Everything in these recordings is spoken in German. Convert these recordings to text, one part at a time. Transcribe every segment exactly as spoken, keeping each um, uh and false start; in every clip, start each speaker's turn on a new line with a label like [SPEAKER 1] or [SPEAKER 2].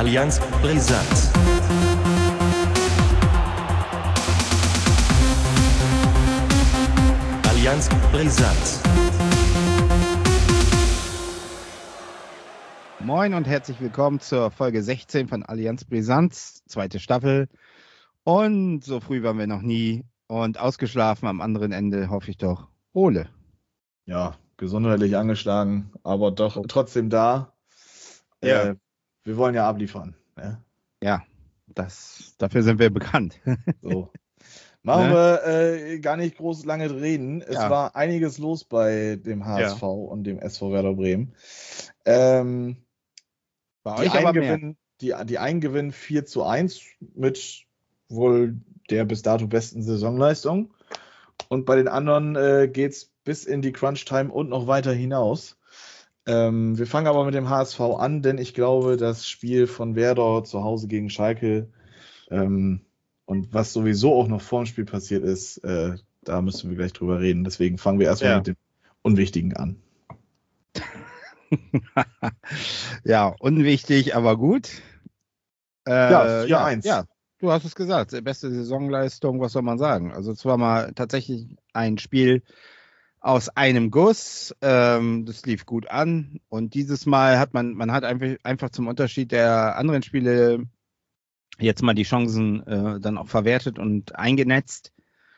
[SPEAKER 1] Allianz Brisant. Allianz Brisant.
[SPEAKER 2] Moin und herzlich willkommen zur Folge sechzehn von Allianz Brisant, zweite Staffel. Und so früh waren wir noch nie und ausgeschlafen am anderen Ende, hoffe ich doch. Ole.
[SPEAKER 3] Ja, gesundheitlich angeschlagen, aber doch trotzdem da.
[SPEAKER 2] Ja.
[SPEAKER 3] Äh, wir wollen ja abliefern. Ja,
[SPEAKER 2] ja das, dafür sind wir bekannt.
[SPEAKER 3] So. Machen
[SPEAKER 2] Ne?
[SPEAKER 3] wir äh, gar nicht groß lange reden. Es
[SPEAKER 2] Ja.
[SPEAKER 3] war einiges los bei dem H S V
[SPEAKER 2] Ja.
[SPEAKER 3] und dem S V Werder Bremen. Ähm,
[SPEAKER 2] Bei
[SPEAKER 3] die,
[SPEAKER 2] euch aber
[SPEAKER 3] einen
[SPEAKER 2] mehr.
[SPEAKER 3] gewinnen, die, die einen gewinnen vier zu eins mit wohl der bis dato besten Saisonleistung. Und bei den anderen äh, geht es bis in die Crunch-Time und noch weiter hinaus. Ähm, wir fangen aber mit dem H S V an, denn ich glaube, das Spiel von Werder zu Hause gegen Schalke ähm, und was sowieso auch noch vor dem Spiel passiert ist, äh, da müssen wir gleich drüber reden. Deswegen fangen wir erstmal
[SPEAKER 2] Ja.
[SPEAKER 3] mit dem Unwichtigen an.
[SPEAKER 2] Ja, unwichtig, aber gut. Äh,
[SPEAKER 3] Ja, vier eins.
[SPEAKER 2] Ja, ja, du hast es gesagt. Beste Saisonleistung, was soll man sagen? Also es war mal tatsächlich ein Spiel aus einem Guss. Ähm, das lief gut an. Und dieses Mal hat man, man hat einfach, einfach zum Unterschied der anderen Spiele jetzt mal die Chancen äh, dann auch verwertet und eingenetzt.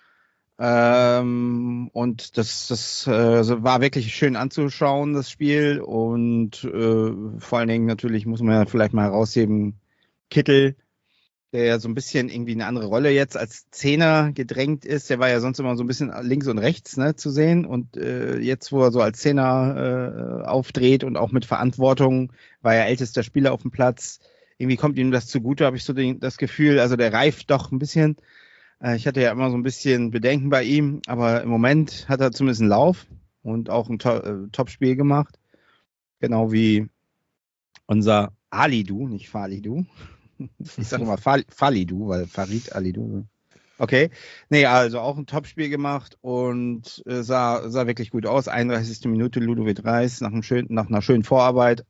[SPEAKER 2] Ähm, und das, das äh, war wirklich schön anzuschauen, das Spiel. Und äh, vor allen Dingen natürlich muss man ja vielleicht mal herausheben, Kittel, der ja so ein bisschen irgendwie eine andere Rolle jetzt als Zehner gedrängt ist. Der war ja sonst immer so ein bisschen links und rechts, ne, zu sehen. Und äh, jetzt, wo er so als Zehner äh, aufdreht und auch mit Verantwortung, war er ältester Spieler auf dem Platz. Irgendwie kommt ihm das zugute, habe ich so den, das Gefühl. Also der reift doch ein bisschen. Äh, ich hatte ja immer so ein bisschen Bedenken bei ihm, aber im Moment hat er zumindest einen Lauf und auch ein to äh, Top-Spiel gemacht. Genau wie unser Alidu, nicht Falidu. Ich sage immer Fal Falidu, weil Farid Alidu. Okay. Nee, also auch ein Top-Spiel gemacht und äh, sah, sah wirklich gut aus. einunddreißigste Minute Ludovic Reis nach, einem schönen, nach einer schönen Vorarbeit.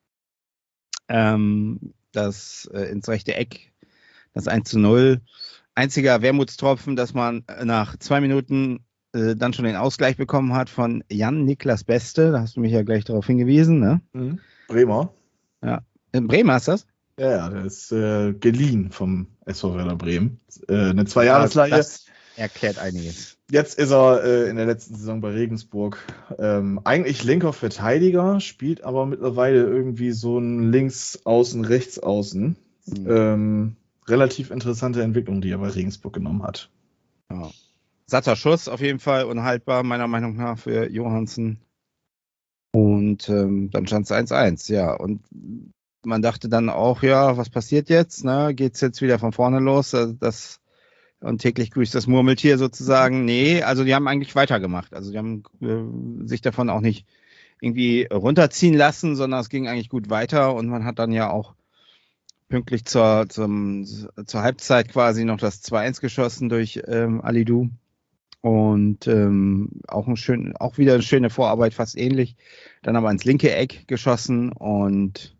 [SPEAKER 2] Ähm, das äh, ins rechte Eck, das eins zu null. Einziger Wermutstropfen, dass man nach zwei Minuten äh, dann schon den Ausgleich bekommen hat von Jan-Niklas Beste. Da hast du mich ja gleich darauf hingewiesen, ne?
[SPEAKER 3] Mhm. Bremer.
[SPEAKER 2] Ja. In Bremen hast du das?
[SPEAKER 3] Ja, ja, der ist äh, geliehen vom S V Werder Bremen. Äh, eine Zweijahresleihe.
[SPEAKER 2] Das erklärt einiges.
[SPEAKER 3] Jetzt ist er äh, in der letzten Saison bei Regensburg. Ähm, eigentlich linker Verteidiger, spielt aber mittlerweile irgendwie so ein Links-Außen, Rechts-Außen.
[SPEAKER 2] Mhm.
[SPEAKER 3] Ähm, relativ interessante Entwicklung, die er bei Regensburg genommen hat.
[SPEAKER 2] Ja. Satter Schuss auf jeden Fall, unhaltbar meiner Meinung nach für Johansen. Und ähm, dann stand es eins eins, ja. Und man dachte dann auch, ja, was passiert jetzt? Ne? Geht es jetzt wieder von vorne los? Das, und täglich grüßt das Murmeltier sozusagen. Nee, also die haben eigentlich weitergemacht. Also die haben äh, sich davon auch nicht irgendwie runterziehen lassen, sondern es ging eigentlich gut weiter. Und man hat dann ja auch pünktlich zur, zum, zur Halbzeit quasi noch das zwei eins geschossen durch ähm, Alidu. Und ähm, auch, ein schön, auch wieder eine schöne Vorarbeit, fast ähnlich. Dann aber ins linke Eck geschossen und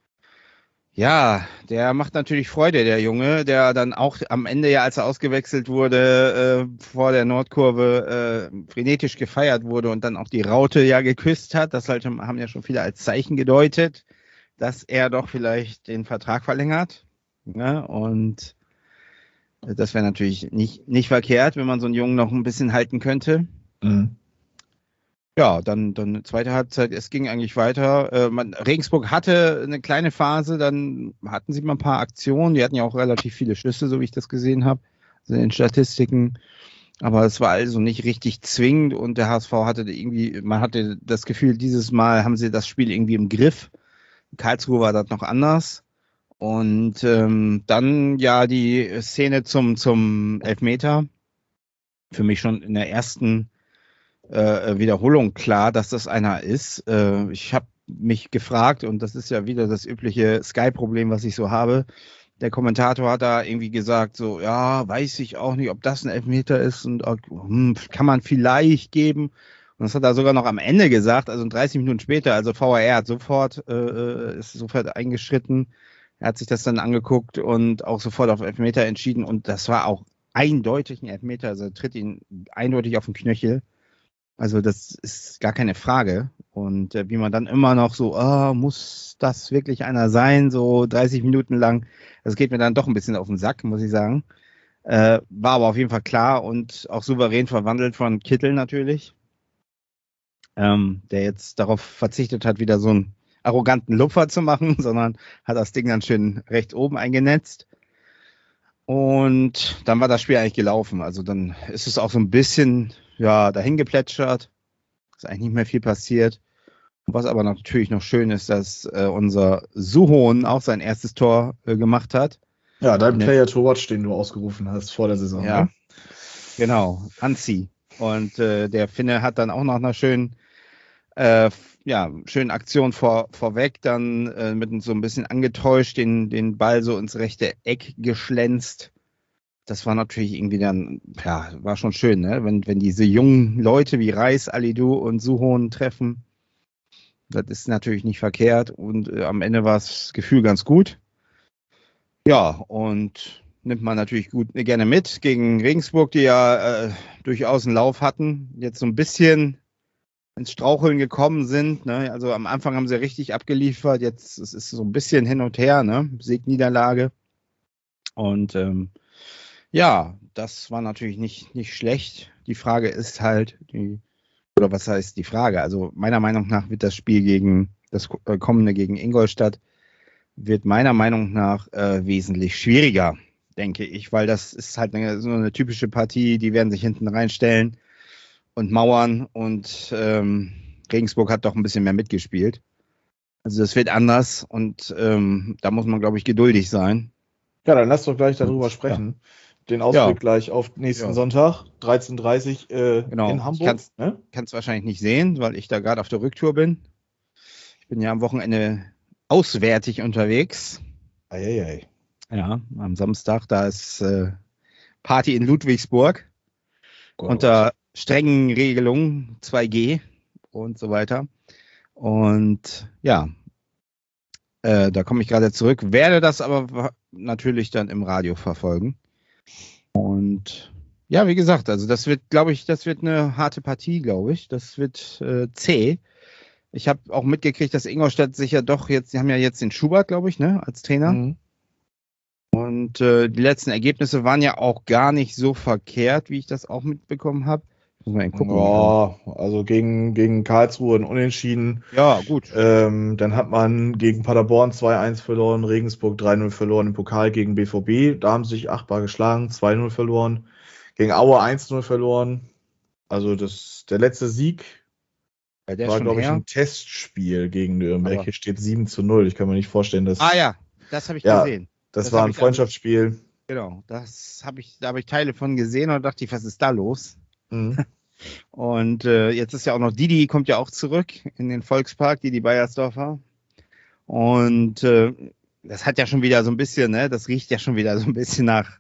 [SPEAKER 2] ja, der macht natürlich Freude, der Junge, der dann auch am Ende ja, als er ausgewechselt wurde, äh, vor der Nordkurve äh, frenetisch gefeiert wurde und dann auch die Raute ja geküsst hat. Das halt, haben ja schon viele als Zeichen gedeutet, dass er doch vielleicht den Vertrag verlängert. Ne? Und das wäre natürlich nicht, nicht verkehrt, wenn man so einen Jungen noch ein bisschen halten könnte.
[SPEAKER 3] Mhm.
[SPEAKER 2] Ja, dann, dann zweite Halbzeit, es ging eigentlich weiter. Äh, man, Regensburg hatte eine kleine Phase, dann hatten sie mal ein paar Aktionen. Die hatten ja auch relativ viele Schüsse, so wie ich das gesehen habe, also in den Statistiken. Aber es war also nicht richtig zwingend und der H S V hatte irgendwie, man hatte das Gefühl, dieses Mal haben sie das Spiel irgendwie im Griff. In Karlsruhe war das noch anders. Und ähm, dann ja die Szene zum, zum Elfmeter. Für mich schon in der ersten Äh, Wiederholung klar, dass das einer ist. Äh, ich habe mich gefragt, und das ist ja wieder das übliche Sky-Problem, was ich so habe. Der Kommentator hat da irgendwie gesagt, so, ja, weiß ich auch nicht, ob das ein Elfmeter ist und hm, kann man vielleicht geben. Und das hat er sogar noch am Ende gesagt, also dreißig Minuten später. Also V A R hat sofort, äh, ist sofort eingeschritten. Er hat sich das dann angeguckt und auch sofort auf Elfmeter entschieden und das war auch eindeutig ein Elfmeter, also er tritt ihn eindeutig auf den Knöchel. Also das ist gar keine Frage. Und äh, wie man dann immer noch so, oh, muss das wirklich einer sein, so dreißig Minuten lang, das geht mir dann doch ein bisschen auf den Sack, muss ich sagen. Äh, war aber auf jeden Fall klar und auch souverän verwandelt von Kittel natürlich, ähm, der jetzt darauf verzichtet hat, wieder so einen arroganten Lupfer zu machen, sondern hat das Ding dann schön rechts oben eingenetzt. Und dann war das Spiel eigentlich gelaufen. Also dann ist es auch so ein bisschen, ja, dahin geplätschert. Ist eigentlich nicht mehr viel passiert. Was aber natürlich noch schön ist, dass äh, unser Suhoon auch sein erstes Tor äh, gemacht hat.
[SPEAKER 3] Ja, dein
[SPEAKER 2] Ne?
[SPEAKER 3] Player to Watch, den du ausgerufen hast vor der Saison.
[SPEAKER 2] Ja,
[SPEAKER 3] Ne?
[SPEAKER 2] genau, Anzi. Und äh, der Finne hat dann auch noch einer schönen, äh, ja, schönen Aktion vor, vorweg dann äh, mit so ein bisschen angetäuscht den, den Ball so ins rechte Eck geschlänzt. Das war natürlich irgendwie dann, ja, war schon schön, ne? Wenn, wenn diese jungen Leute wie Reis, Alidou und Suhoon treffen. Das ist natürlich nicht verkehrt und äh, am Ende war das Gefühl ganz gut. Ja, und nimmt man natürlich gut äh, gerne mit gegen Regensburg, die ja äh, durchaus einen Lauf hatten, jetzt so ein bisschen ins Straucheln gekommen sind. Ne? Also am Anfang haben sie richtig abgeliefert, jetzt es ist so ein bisschen hin und her, ne? Sieg, Niederlage. Und ähm, ja, das war natürlich nicht, nicht schlecht. Die Frage ist halt, die, oder was heißt die Frage? Also meiner Meinung nach wird das Spiel gegen das äh, kommende gegen Ingolstadt wird meiner Meinung nach äh, wesentlich schwieriger, denke ich, weil das ist halt eine, so eine typische Partie, die werden sich hinten reinstellen und mauern und ähm, Regensburg hat doch ein bisschen mehr mitgespielt. Also das wird anders und ähm, da muss man, glaube ich, geduldig sein.
[SPEAKER 3] Ja, dann lass doch gleich darüber sprechen. Den Ausblick
[SPEAKER 2] Ja.
[SPEAKER 3] gleich auf nächsten
[SPEAKER 2] Ja.
[SPEAKER 3] Sonntag, dreizehn Uhr dreißig äh,
[SPEAKER 2] Genau.
[SPEAKER 3] in
[SPEAKER 2] Ich
[SPEAKER 3] Hamburg.
[SPEAKER 2] kann's-
[SPEAKER 3] Ne?
[SPEAKER 2] Kann es wahrscheinlich nicht sehen, weil ich da gerade auf der Rücktour bin. Ich bin ja am Wochenende auswärtig unterwegs.
[SPEAKER 3] Eieiei.
[SPEAKER 2] Ja, am Samstag, da ist äh, Party in Ludwigsburg
[SPEAKER 3] Gott,
[SPEAKER 2] unter strengen Regelungen, zwei G und so weiter. Und ja, äh, da komme ich gerade zurück, werde das aber wa- natürlich dann im Radio verfolgen. Und ja, wie gesagt, also das wird, glaube ich, das wird eine harte Partie, glaube ich. Das wird äh, zäh. Ich habe auch mitgekriegt, dass Ingolstadt sich ja doch jetzt, sie haben ja jetzt den Schubert, glaube ich, ne, als Trainer.
[SPEAKER 3] Mhm.
[SPEAKER 2] Und äh, die letzten Ergebnisse waren ja auch gar nicht so verkehrt, wie ich das auch mitbekommen habe. Muss man eben gucken.
[SPEAKER 3] Ja, also gegen, gegen Karlsruhe ein Unentschieden.
[SPEAKER 2] Ja, gut.
[SPEAKER 3] Ähm, dann hat man gegen Paderborn zwei eins verloren, Regensburg drei null verloren im Pokal gegen B V B. Da haben sie sich achtbar geschlagen, zwei null verloren. Gegen Aue eins null verloren. Also das, der letzte Sieg
[SPEAKER 2] Bei der
[SPEAKER 3] war,
[SPEAKER 2] schon
[SPEAKER 3] glaube ich,
[SPEAKER 2] her.
[SPEAKER 3] ein Testspiel gegen Nürnberg.
[SPEAKER 2] Aber-
[SPEAKER 3] Hier steht sieben zu null. Ich kann mir nicht vorstellen, dass.
[SPEAKER 2] Ah ja, das habe ich
[SPEAKER 3] Ja,
[SPEAKER 2] gesehen.
[SPEAKER 3] Das,
[SPEAKER 2] das
[SPEAKER 3] war
[SPEAKER 2] hab
[SPEAKER 3] ein
[SPEAKER 2] ich also-
[SPEAKER 3] Freundschaftsspiel.
[SPEAKER 2] Genau, das habe ich, da habe ich Teile von gesehen und dachte ich, was ist da los?
[SPEAKER 3] Mhm.
[SPEAKER 2] Und äh, jetzt ist ja auch noch Didi, kommt ja auch zurück in den Volkspark, Didi Beiersdorfer. Und äh, das hat ja schon wieder so ein bisschen, ne, das riecht ja schon wieder so ein bisschen nach,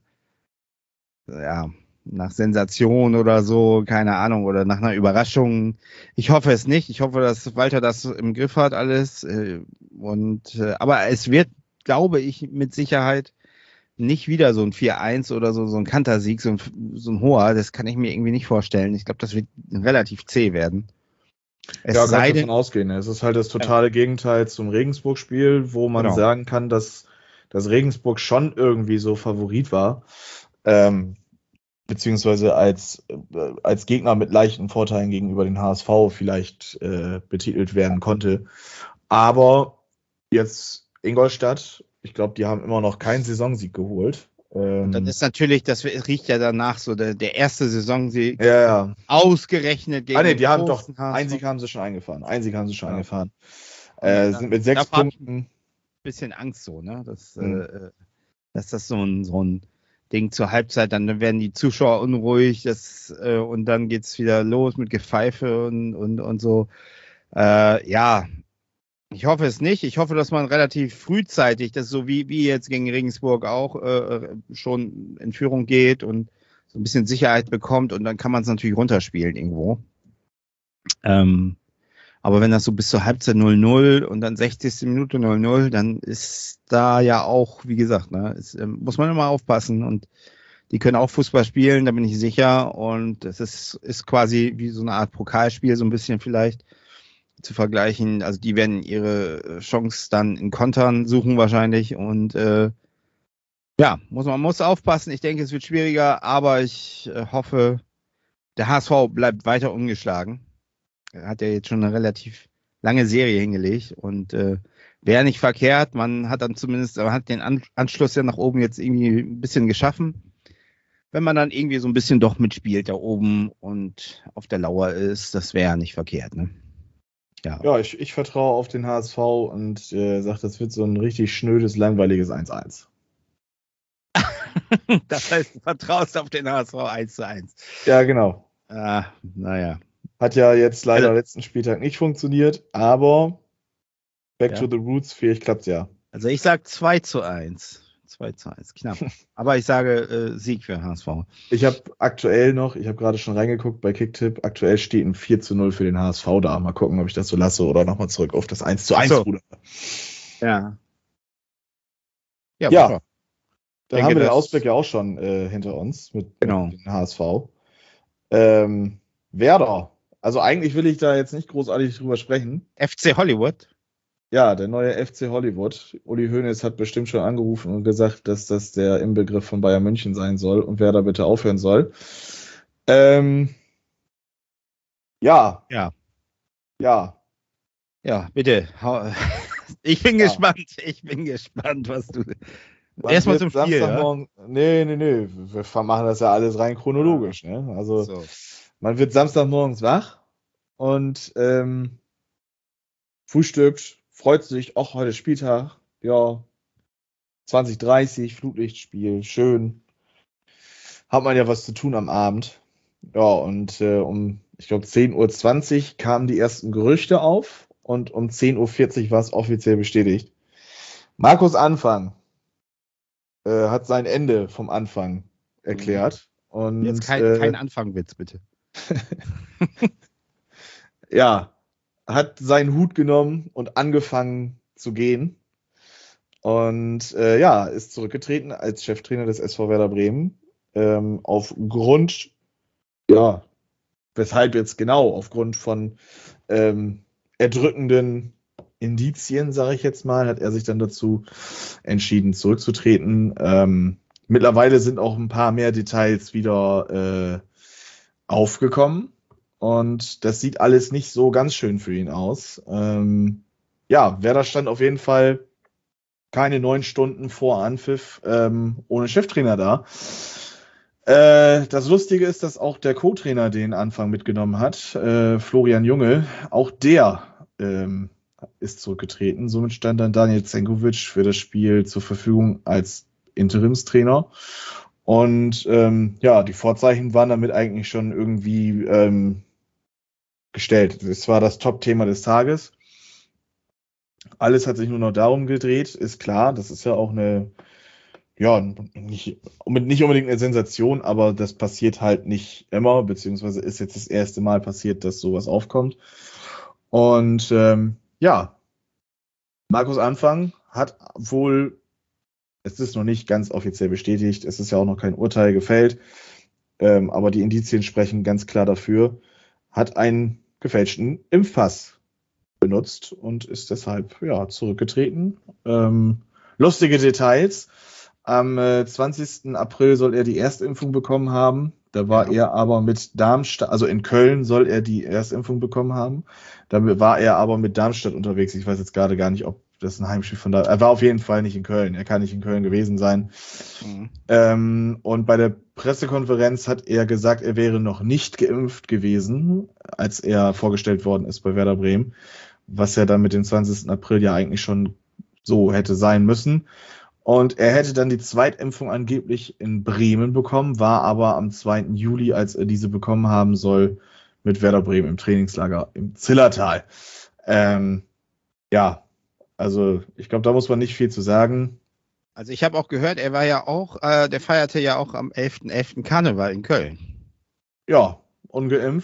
[SPEAKER 2] ja, nach Sensation oder so, keine Ahnung, oder nach einer Überraschung. Ich hoffe es nicht. Ich hoffe, dass Walter das im Griff hat alles. Äh, und äh, aber es wird, glaube ich, mit Sicherheit nicht wieder so ein vier eins oder so, so ein Kantersieg, so ein, so ein hoher. Das kann ich mir irgendwie nicht vorstellen. Ich glaube, das wird relativ zäh werden. Es
[SPEAKER 3] Ja,
[SPEAKER 2] sei
[SPEAKER 3] kann
[SPEAKER 2] denn,
[SPEAKER 3] davon ausgehen. Es ist halt das totale Gegenteil zum Regensburg-Spiel, wo man
[SPEAKER 2] Genau.
[SPEAKER 3] sagen kann, dass, dass Regensburg schon irgendwie so Favorit war. Ähm, beziehungsweise als, äh, als Gegner mit leichten Vorteilen gegenüber den H S V vielleicht äh, betitelt werden konnte. Aber jetzt Ingolstadt, ich glaube, die haben immer noch keinen Saisonsieg geholt. Ähm,
[SPEAKER 2] dann ist natürlich, das riecht ja danach so, der, der erste Saisonsieg
[SPEAKER 3] ja, ja.
[SPEAKER 2] ausgerechnet gegen
[SPEAKER 3] Ah, nee,
[SPEAKER 2] den
[SPEAKER 3] die haben doch,
[SPEAKER 2] großen H S V.
[SPEAKER 3] einen Sieg haben sie schon eingefahren. Einen Sieg haben sie schon
[SPEAKER 2] Ja.
[SPEAKER 3] eingefahren.
[SPEAKER 2] Und
[SPEAKER 3] Äh,
[SPEAKER 2] dann-
[SPEAKER 3] sind mit sechs
[SPEAKER 2] davor hab ich
[SPEAKER 3] Punkten.
[SPEAKER 2] Bisschen Angst so, ne? Dass,
[SPEAKER 3] Mhm.
[SPEAKER 2] äh, dass das so ein, so ein Ding zur Halbzeit, dann werden die Zuschauer unruhig, das, äh, und dann geht's wieder los mit Gepfeife und, und, und so. Äh, ja, ich hoffe es nicht. Ich hoffe, dass man relativ frühzeitig, das so wie, wie jetzt gegen Regensburg auch, äh, schon in Führung geht und so ein bisschen Sicherheit bekommt und dann kann man es natürlich runterspielen irgendwo. Ähm, Aber wenn das so bis zur Halbzeit null null und dann sechzigste Minute null null, dann ist da ja auch, wie gesagt, ne, ist, ähm, muss man immer aufpassen und die können auch Fußball spielen, da bin ich sicher. Und es ist, ist quasi wie so eine Art Pokalspiel, so ein bisschen vielleicht zu vergleichen. Also die werden ihre Chance dann in Kontern suchen wahrscheinlich. Und äh, ja, muss man muss aufpassen. Ich denke, es wird schwieriger, aber ich äh, hoffe, der H S V bleibt weiter ungeschlagen. Er hat ja jetzt schon eine relativ lange Serie hingelegt und äh, wäre nicht verkehrt. Man hat dann zumindest, man hat den An- Anschluss ja nach oben jetzt irgendwie ein bisschen geschaffen. Wenn man dann irgendwie so ein bisschen doch mitspielt da oben und auf der Lauer ist, das wäre ja nicht verkehrt, ne? Ja,
[SPEAKER 3] Ja, ich, ich vertraue auf den H S V und äh, sage, das wird so ein richtig schnödes, langweiliges eins eins.
[SPEAKER 2] das heißt, du vertraust auf den H S V eins zu eins.
[SPEAKER 3] Ja, genau.
[SPEAKER 2] Ah, naja.
[SPEAKER 3] Hat ja jetzt leider
[SPEAKER 2] Also-
[SPEAKER 3] letzten Spieltag nicht funktioniert, aber back
[SPEAKER 2] Ja.
[SPEAKER 3] to the roots, vielleicht klappt ja.
[SPEAKER 2] Also ich sag zwei zu eins. zwei zu eins, knapp. Aber ich sage äh, Sieg für H S V.
[SPEAKER 3] Ich habe aktuell noch, ich habe gerade schon reingeguckt bei Kicktipp, aktuell steht ein vier zu null für den H S V da. Mal gucken, ob ich das so lasse oder nochmal zurück auf das eins zu eins
[SPEAKER 2] Ach so.
[SPEAKER 3] ruder.
[SPEAKER 2] Ja. Ja,
[SPEAKER 3] Ja.
[SPEAKER 2] super.
[SPEAKER 3] Da
[SPEAKER 2] denke,
[SPEAKER 3] haben wir den
[SPEAKER 2] das-
[SPEAKER 3] Ausblick ja auch schon äh, hinter uns mit,
[SPEAKER 2] Genau.
[SPEAKER 3] mit dem H S V. Ähm, Werder. Also eigentlich will ich da jetzt nicht großartig drüber sprechen.
[SPEAKER 2] F C Hollywood.
[SPEAKER 3] Ja, der neue F C Hollywood. Uli Hoeneß hat bestimmt schon angerufen und gesagt, dass das der Inbegriff von Bayern München sein soll und Werder bitte aufhören soll. Ähm, ja,
[SPEAKER 2] Ja.
[SPEAKER 3] ja.
[SPEAKER 2] Ja, bitte. Hau- Ich bin
[SPEAKER 3] Ja.
[SPEAKER 2] gespannt. Ich bin gespannt, was du.
[SPEAKER 3] Man
[SPEAKER 2] Erstmal
[SPEAKER 3] wird
[SPEAKER 2] zum Spiel, ja?
[SPEAKER 3] Samstagmorgen. Nee, nee, nee. Wir machen das ja alles rein chronologisch. Ne? Also
[SPEAKER 2] So.
[SPEAKER 3] man wird Samstagmorgens wach und ähm, frühstückt, freut sich, auch heute Spieltag, ja, zwanzig dreißig, Flutlichtspiel, schön. Hat man ja was zu tun am Abend. Ja, und äh, um, ich glaube, zehn Uhr zwanzig kamen die ersten Gerüchte auf und um zehn Uhr vierzig war es offiziell bestätigt. Markus Anfang äh, hat sein Ende vom Anfang erklärt. Und
[SPEAKER 2] Jetzt kein,
[SPEAKER 3] äh,
[SPEAKER 2] kein Anfangwitz, bitte.
[SPEAKER 3] ja, hat seinen Hut genommen und angefangen zu gehen. Und äh, ja, ist zurückgetreten als Cheftrainer des S V Werder Bremen. Ähm, aufgrund, ja, weshalb jetzt genau, aufgrund von ähm, erdrückenden Indizien, sage ich jetzt mal, hat er sich dann dazu entschieden, zurückzutreten. Ähm, mittlerweile sind auch ein paar mehr Details wieder äh, aufgekommen. Und das sieht alles nicht so ganz schön für ihn aus. Ähm, ja, Werder stand auf jeden Fall keine neun Stunden vor Anpfiff ähm, ohne Cheftrainer da. Äh, das Lustige ist, dass auch der Co-Trainer den Anfang mitgenommen hat, äh, Florian Junge. Auch der ähm, ist zurückgetreten. Somit stand dann Daniel Zenkovic für das Spiel zur Verfügung als Interimstrainer. Und ähm, ja, die Vorzeichen waren damit eigentlich schon irgendwie ähm, gestellt. Es war das Top-Thema des Tages. Alles hat sich nur noch darum gedreht, ist klar. Das ist ja auch eine, ja, nicht, nicht unbedingt eine Sensation, aber das passiert halt nicht immer, beziehungsweise ist jetzt das erste Mal passiert, dass sowas aufkommt. Und ähm, ja, Markus Anfang hat wohl, es ist noch nicht ganz offiziell bestätigt, es ist ja auch noch kein Urteil gefällt, ähm, aber die Indizien sprechen ganz klar dafür, hat einen gefälschten Impfpass benutzt und ist deshalb ja zurückgetreten. Ähm, lustige Details. Am äh, zwanzigsten April soll er die Erstimpfung bekommen haben. Da war
[SPEAKER 2] Ja.
[SPEAKER 3] er aber mit Darmstadt, also in Köln soll er die Erstimpfung bekommen haben. Da war er aber mit Darmstadt unterwegs. Ich weiß jetzt gerade gar nicht, ob das ein Heimspiel von da. Er war auf jeden Fall nicht in Köln. Er kann nicht in Köln gewesen sein.
[SPEAKER 2] Mhm.
[SPEAKER 3] Ähm, und bei der Pressekonferenz hat er gesagt, er wäre noch nicht geimpft gewesen, als er vorgestellt worden ist bei Werder Bremen. Was ja dann mit dem zwanzigsten April ja eigentlich schon so hätte sein müssen. Und er hätte dann die Zweitimpfung angeblich in Bremen bekommen, war aber am zweiten Juli, als er diese bekommen haben soll, mit Werder Bremen im Trainingslager im Zillertal. Ähm, ja, also ich glaube, da muss man nicht viel zu sagen.
[SPEAKER 2] Also ich habe auch gehört, er war ja auch, äh, der feierte ja auch am elften elften Karneval in Köln.
[SPEAKER 3] Ja, ungeimpft.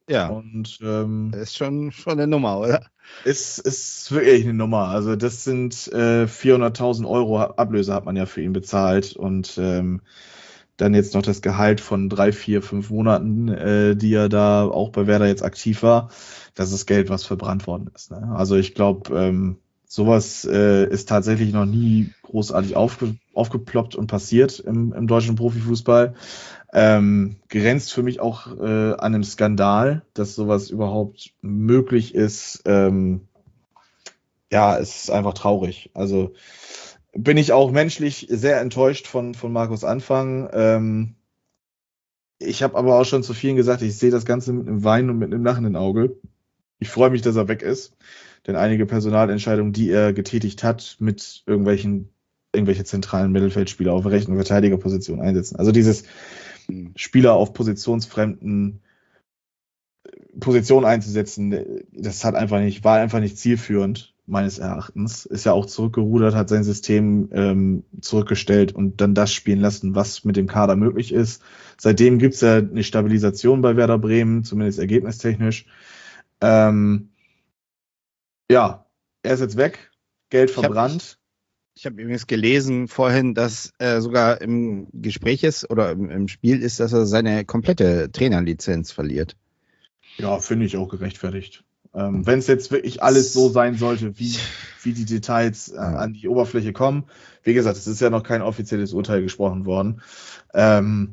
[SPEAKER 2] Ja,
[SPEAKER 3] Und ähm,
[SPEAKER 2] das ist schon, schon eine Nummer, oder?
[SPEAKER 3] ist, ist wirklich eine Nummer. Also das sind äh, vierhunderttausend Euro Ablöse hat man ja für ihn bezahlt. Und ähm, dann jetzt noch das Gehalt von drei, vier, fünf Monaten, äh, die er da auch bei Werder jetzt aktiv war. Das ist Geld, was verbrannt worden ist. Ne? Also ich glaube, ähm, sowas äh, ist tatsächlich noch nie großartig aufge aufgeploppt und passiert im, im deutschen Profifußball. Ähm, grenzt für mich auch äh, an einem Skandal, dass sowas überhaupt möglich ist. Ähm, ja, es ist einfach traurig. Also bin ich auch menschlich sehr enttäuscht von, von Markus Anfang. Ähm, ich habe aber auch schon zu vielen gesagt, ich sehe das Ganze mit einem Weinen und mit einem lachenden Auge. Ich freue mich, dass er weg ist, denn einige Personalentscheidungen, die er getätigt hat, mit irgendwelchen irgendwelche zentralen Mittelfeldspieler auf rechten Verteidigerposition einsetzen. Also dieses Spieler auf positionsfremden Positionen einzusetzen, das hat einfach nicht, war einfach nicht zielführend, meines Erachtens. Ist ja auch zurückgerudert, hat sein System ähm, zurückgestellt und dann das spielen lassen, was mit dem Kader möglich ist. Seitdem gibt es ja eine Stabilisation bei Werder Bremen, zumindest ergebnistechnisch. Ähm, ja, er ist jetzt weg, Geld
[SPEAKER 2] Ich habe
[SPEAKER 3] verbrannt.
[SPEAKER 2] ich hab übrigens gelesen vorhin, dass er sogar im Gespräch ist oder im, im Spiel ist, dass er seine komplette Trainerlizenz verliert.
[SPEAKER 3] Ja, finde ich auch gerechtfertigt. Ähm, wenn es jetzt wirklich alles so sein sollte, wie, wie die Details äh,
[SPEAKER 2] Ja.
[SPEAKER 3] an die Oberfläche kommen. Wie gesagt, es ist ja noch kein offizielles Urteil gesprochen worden. Ähm,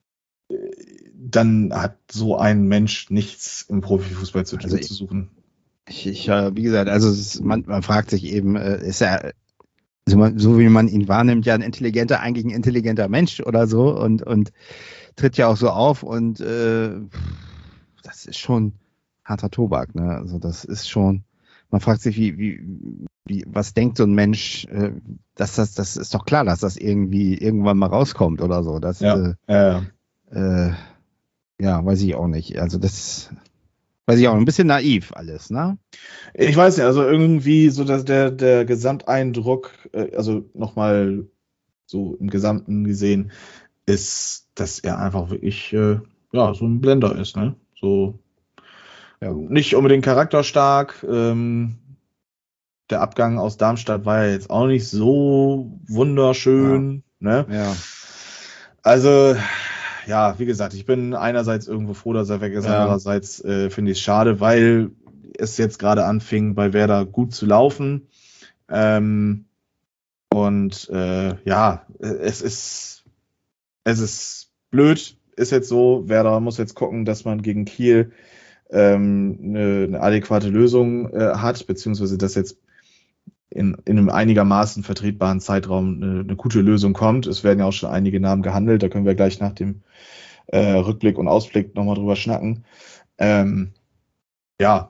[SPEAKER 3] dann hat so ein Mensch nichts im Profifußball zu,
[SPEAKER 2] Also
[SPEAKER 3] zu suchen.
[SPEAKER 2] Ich, ich äh, wie gesagt, also es ist, man, man fragt sich eben, äh, ist er, also man, so wie man ihn wahrnimmt, ja ein intelligenter, eigentlich ein intelligenter Mensch oder so und, und tritt ja auch so auf und äh, das ist schon harter Tobak, ne? Also das ist schon, man fragt sich, wie, wie, wie, was denkt so ein Mensch, äh, dass das, das ist doch klar, dass das irgendwie irgendwann mal rauskommt oder so. Das,
[SPEAKER 3] Ja,
[SPEAKER 2] äh,
[SPEAKER 3] äh,
[SPEAKER 2] äh, ja, weiß ich auch nicht. Also das weiß ich auch, ein bisschen naiv alles, ne?
[SPEAKER 3] ich weiß nicht, also irgendwie so, dass der, der Gesamteindruck, äh, also nochmal so im Gesamten gesehen, ist, dass er einfach wirklich, äh, ja, so ein Blender ist, ne? So,
[SPEAKER 2] Ja.
[SPEAKER 3] nicht unbedingt charakterstark. Ähm, der Abgang aus Darmstadt war ja jetzt auch nicht so wunderschön. Ne?
[SPEAKER 2] Ja.
[SPEAKER 3] Also, ja, wie gesagt, ich bin einerseits irgendwo froh, dass er weg ist,
[SPEAKER 2] Ja.
[SPEAKER 3] andererseits äh, finde ich es schade, weil es jetzt gerade anfing, bei Werder gut zu laufen. Ähm, und äh, ja, es ist, es ist blöd, ist jetzt so. Werder muss jetzt gucken, dass man gegen Kiel ähm, eine, eine adäquate Lösung äh, hat, beziehungsweise dass jetzt in, in einem einigermaßen vertretbaren Zeitraum eine, eine gute Lösung kommt. Es werden ja auch schon einige Namen gehandelt, da können wir gleich nach dem äh, Rückblick und Ausblick nochmal drüber schnacken. Ähm, ja,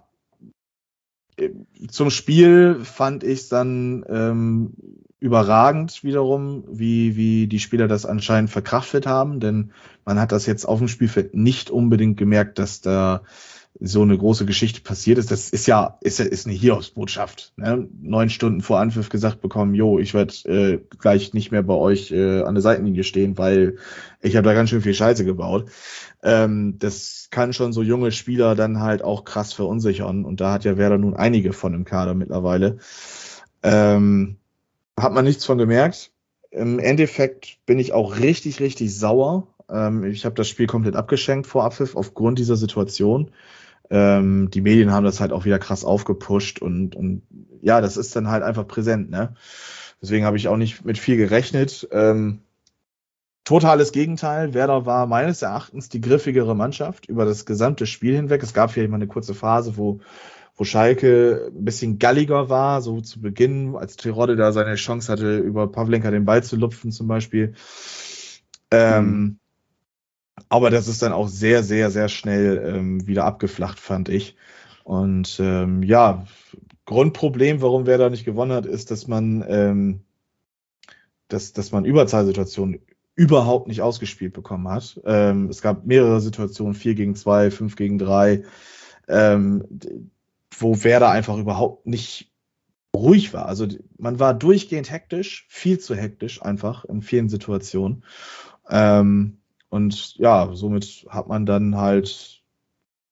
[SPEAKER 3] zum Spiel fand ich es dann ähm, überragend wiederum, wie, wie die Spieler das anscheinend verkraftet haben, denn man hat das jetzt auf dem Spielfeld nicht unbedingt gemerkt, dass da so eine große Geschichte passiert ist. Das ist ja, ist ja ist eine Hiobsbotschaft. Ne? Neun Stunden vor Anpfiff gesagt bekommen, jo, ich werde äh, gleich nicht mehr bei euch äh, an der Seitenlinie stehen, weil ich habe da ganz schön viel Scheiße gebaut. Ähm, das kann schon so junge Spieler dann halt auch krass verunsichern. Und da hat ja Werder nun einige von im Kader mittlerweile. Ähm, hat man nichts von gemerkt. Im Endeffekt bin ich auch richtig, richtig sauer. Ähm, ich habe das Spiel komplett abgeschenkt vor Abpfiff aufgrund dieser Situation. Ähm, die Medien haben das halt auch wieder krass aufgepusht und, und ja, das ist dann halt einfach präsent, ne? Deswegen habe ich auch nicht mit viel gerechnet. Ähm, totales Gegenteil. Werder war meines Erachtens die griffigere Mannschaft über das gesamte Spiel hinweg. Es gab vielleicht mal eine kurze Phase, wo, wo Schalke ein bisschen galliger war, so zu Beginn, als Terodde da seine Chance hatte, über Pavlenka den Ball zu lupfen zum Beispiel. Ähm,
[SPEAKER 2] Mhm.
[SPEAKER 3] Aber das ist dann auch sehr, sehr, sehr schnell ähm, wieder abgeflacht, fand ich. Und ähm, ja, Grundproblem, warum Werder nicht gewonnen hat, ist, dass man, ähm, dass, dass man Überzahlsituationen überhaupt nicht ausgespielt bekommen hat. Ähm, es gab mehrere Situationen, vier gegen zwei, fünf gegen drei, ähm, wo Werder einfach überhaupt nicht ruhig war. Also man war durchgehend hektisch, viel zu hektisch einfach in vielen Situationen. Ähm, und ja, somit hat man dann halt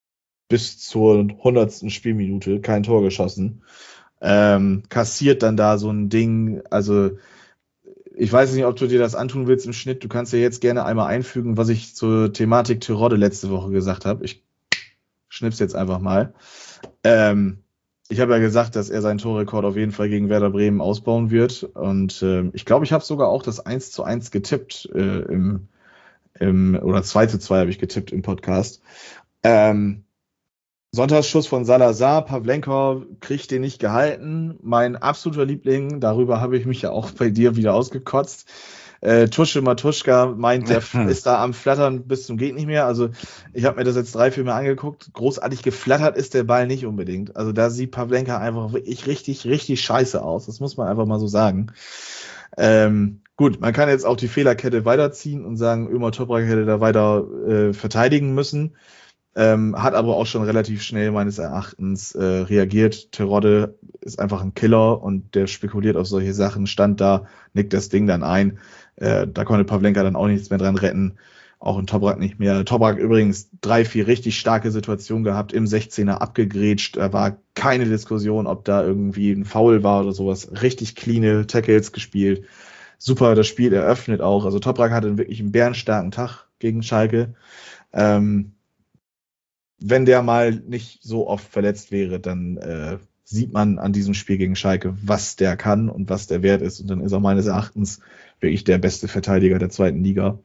[SPEAKER 3] bis zur hundertsten Spielminute kein Tor geschossen. Ähm, kassiert dann da so ein Ding, also ich weiß nicht, ob du dir das antun willst im Schnitt. Du kannst ja jetzt gerne einmal einfügen, was ich zur Thematik Terodde letzte Woche gesagt habe. Ich schnipp's jetzt einfach mal. Ähm, ich habe ja gesagt, dass er seinen Torrekord auf jeden Fall gegen Werder Bremen ausbauen wird. Und ähm, ich glaube, ich habe sogar auch das eins zu eins getippt äh, im, im, oder zwei zu zwei habe ich getippt im Podcast. Ähm, Sonntagsschuss von Salazar, Pavlenka kriegt den nicht gehalten. Mein absoluter Liebling, darüber habe ich mich ja auch bei dir wieder ausgekotzt. Äh, Tusche Matuschka meint, der ist da am Flattern bis zum geht nicht mehr. Also ich habe mir das jetzt drei, vier Mal angeguckt. Großartig geflattert ist der Ball nicht unbedingt. Also da sieht Pavlenka einfach wirklich richtig, richtig scheiße aus. Das muss man einfach mal so sagen. Ähm, gut, man kann jetzt auch die Fehlerkette weiterziehen und sagen, Ömer Toprak hätte da weiter äh, verteidigen müssen. Ähm, hat aber auch schon relativ schnell meines Erachtens äh, reagiert. Terodde ist einfach ein Killer und der spekuliert auf solche Sachen, stand da, nickt das Ding dann ein. Äh, da konnte Pavlenka dann auch nichts mehr dran retten. Auch ein Toprak nicht mehr. Toprak übrigens drei, vier richtig starke Situationen gehabt, im sechzehner abgegrätscht. Da war keine Diskussion, ob da irgendwie ein Foul war oder sowas. Richtig cleane Tackles gespielt. Super das Spiel eröffnet auch. Also Toprak hatte wirklich einen bärenstarken Tag gegen Schalke. Ähm, Wenn der mal nicht so oft verletzt wäre, dann äh, sieht man an diesem Spiel gegen Schalke, was der kann und was der wert ist. Und dann ist er meines Erachtens wirklich der beste Verteidiger der zweiten Liga.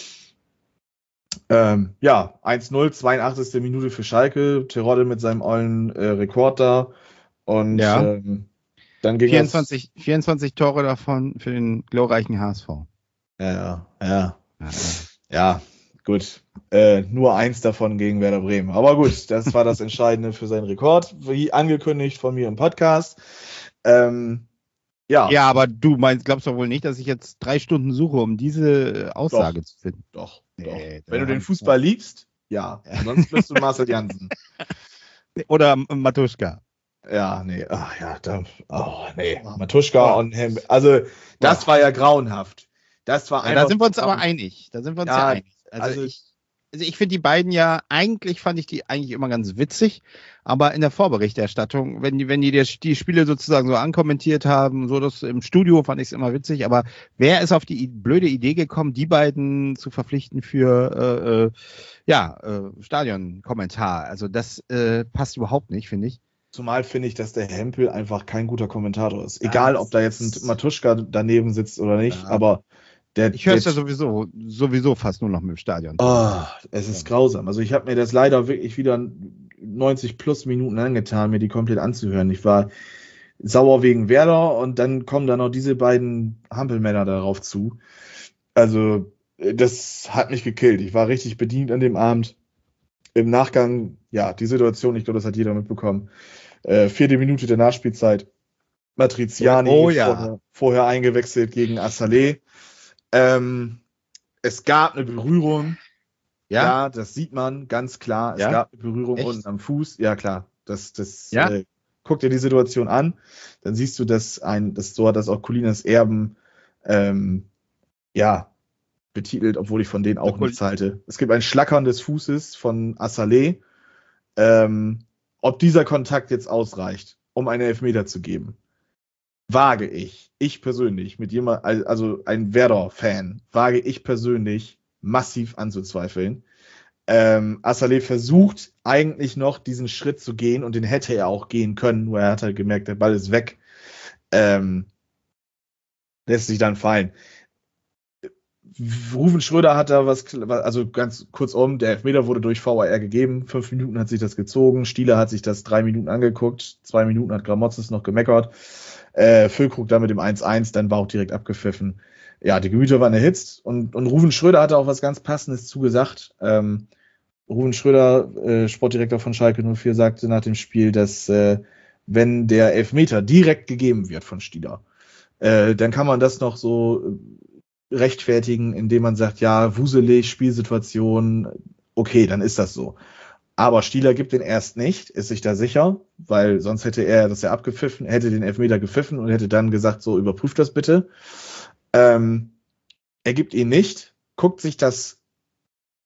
[SPEAKER 3] Ähm, ja, eins null, zweiundachtzigste Minute für Schalke. Terodde mit seinem ollen äh, Rekord da. Und
[SPEAKER 2] Ja.
[SPEAKER 3] ähm, dann ging
[SPEAKER 2] vierundzwanzig, vierundzwanzig Tore davon für den glorreichen H S V.
[SPEAKER 3] Ja, ja, ja.
[SPEAKER 2] Ja,
[SPEAKER 3] Ja, gut. Äh, nur eins davon gegen Werder Bremen. Aber gut, das war das Entscheidende für seinen Rekord, wie angekündigt von mir im Podcast. Ähm, ja.
[SPEAKER 2] ja, aber du meinst, glaubst doch wohl nicht, dass ich jetzt drei Stunden suche, um diese Aussage
[SPEAKER 3] Doch.
[SPEAKER 2] zu finden?
[SPEAKER 3] Doch,
[SPEAKER 2] Nee,
[SPEAKER 3] doch. Wenn du
[SPEAKER 2] da-
[SPEAKER 3] den Fußball liebst, ja. Sonst bist du Marcel Janssen.
[SPEAKER 2] Oder Matuschka.
[SPEAKER 3] Ja, nee, ach ja, da, oh, nee.
[SPEAKER 2] Oh.
[SPEAKER 3] Matuschka
[SPEAKER 2] Oh.
[SPEAKER 3] und Hem, also das
[SPEAKER 2] Oh.
[SPEAKER 3] war ja grauenhaft. Das war
[SPEAKER 2] Ja,
[SPEAKER 3] einfach.
[SPEAKER 2] da sind wir uns aber einig. Da sind wir uns ja,
[SPEAKER 3] Ja,
[SPEAKER 2] einig. Also,
[SPEAKER 3] also-
[SPEAKER 2] ich, also ich finde die beiden ja, eigentlich fand ich die eigentlich immer ganz witzig, aber in der Vorberichterstattung, wenn die, wenn die die, die Spiele sozusagen so ankommentiert haben, so das im Studio fand ich es immer witzig, aber wer ist auf die blöde Idee gekommen, die beiden zu verpflichten für äh, äh, ja, äh, Stadionkommentar? Also das äh, passt überhaupt nicht, finde ich.
[SPEAKER 3] Zumal finde ich, dass der Hempel einfach kein guter Kommentator ist. Egal, ob da jetzt ein Matuschka daneben sitzt oder nicht,
[SPEAKER 2] Ja.
[SPEAKER 3] aber der.
[SPEAKER 2] Ich höre es ja
[SPEAKER 3] der-
[SPEAKER 2] sowieso, sowieso fast nur noch mit dem Stadion.
[SPEAKER 3] Oh, es ist grausam. Also ich habe mir das leider wirklich wieder neunzig plus Minuten angetan, mir die komplett anzuhören. Ich war sauer wegen Werder und dann kommen da noch diese beiden Hampelmänner darauf zu. Also das hat mich gekillt. Ich war richtig bedient an dem Abend. Im Nachgang, ja, die Situation, ich glaube, das hat jeder mitbekommen. Äh, vierte Minute der Nachspielzeit. Matriziani
[SPEAKER 2] Oh, ja.
[SPEAKER 3] vorher, vorher eingewechselt gegen Assalé. Ähm, es gab eine Berührung.
[SPEAKER 2] Ja?
[SPEAKER 3] Ja, das sieht man ganz klar. Es
[SPEAKER 2] Ja?
[SPEAKER 3] gab eine Berührung
[SPEAKER 2] Echt?
[SPEAKER 3] unten am Fuß. Ja, klar. Das, das,
[SPEAKER 2] Ja?
[SPEAKER 3] äh, guck dir die Situation an. Dann siehst du, dass ein, das, so hat das auch Colinas Erben, ähm, ja, betitelt, obwohl ich von denen auch
[SPEAKER 2] Col-
[SPEAKER 3] nichts halte. Es gibt ein Schlackern des Fußes von Assalé. Ähm, ob dieser Kontakt jetzt ausreicht, um einen Elfmeter zu geben, wage ich, ich persönlich, mit jemand, also ein Werder-Fan, wage ich persönlich massiv anzuzweifeln. Ähm, Assalé versucht eigentlich noch diesen Schritt zu gehen und den hätte er auch gehen können, nur er hat halt gemerkt, der Ball ist weg. Ähm, lässt sich dann fallen. Ruven Schröder hat da was, also ganz kurzum, der Elfmeter wurde durch V A R gegeben, fünf Minuten hat sich das gezogen, Stieler hat sich das drei Minuten angeguckt, zwei Minuten hat Gramotzes noch gemeckert, äh, Füllkrug da mit dem eins eins, dann war auch direkt abgepfiffen. Ja, die Gemüter waren erhitzt und, und Ruven Schröder hatte auch was ganz Passendes zugesagt. Ähm, Ruven Schröder, äh, Sportdirektor von Schalke null vier, sagte nach dem Spiel, dass äh, wenn der Elfmeter direkt gegeben wird von Stieler, äh, dann kann man das noch so rechtfertigen, indem man sagt, ja, wuselig, Spielsituation, okay, dann ist das so. Aber Stieler gibt den erst nicht, ist sich da sicher, weil sonst hätte er das ja abgepfiffen, hätte den Elfmeter gepfiffen und hätte dann gesagt, so, überprüft das bitte. Ähm, er gibt ihn nicht, guckt sich das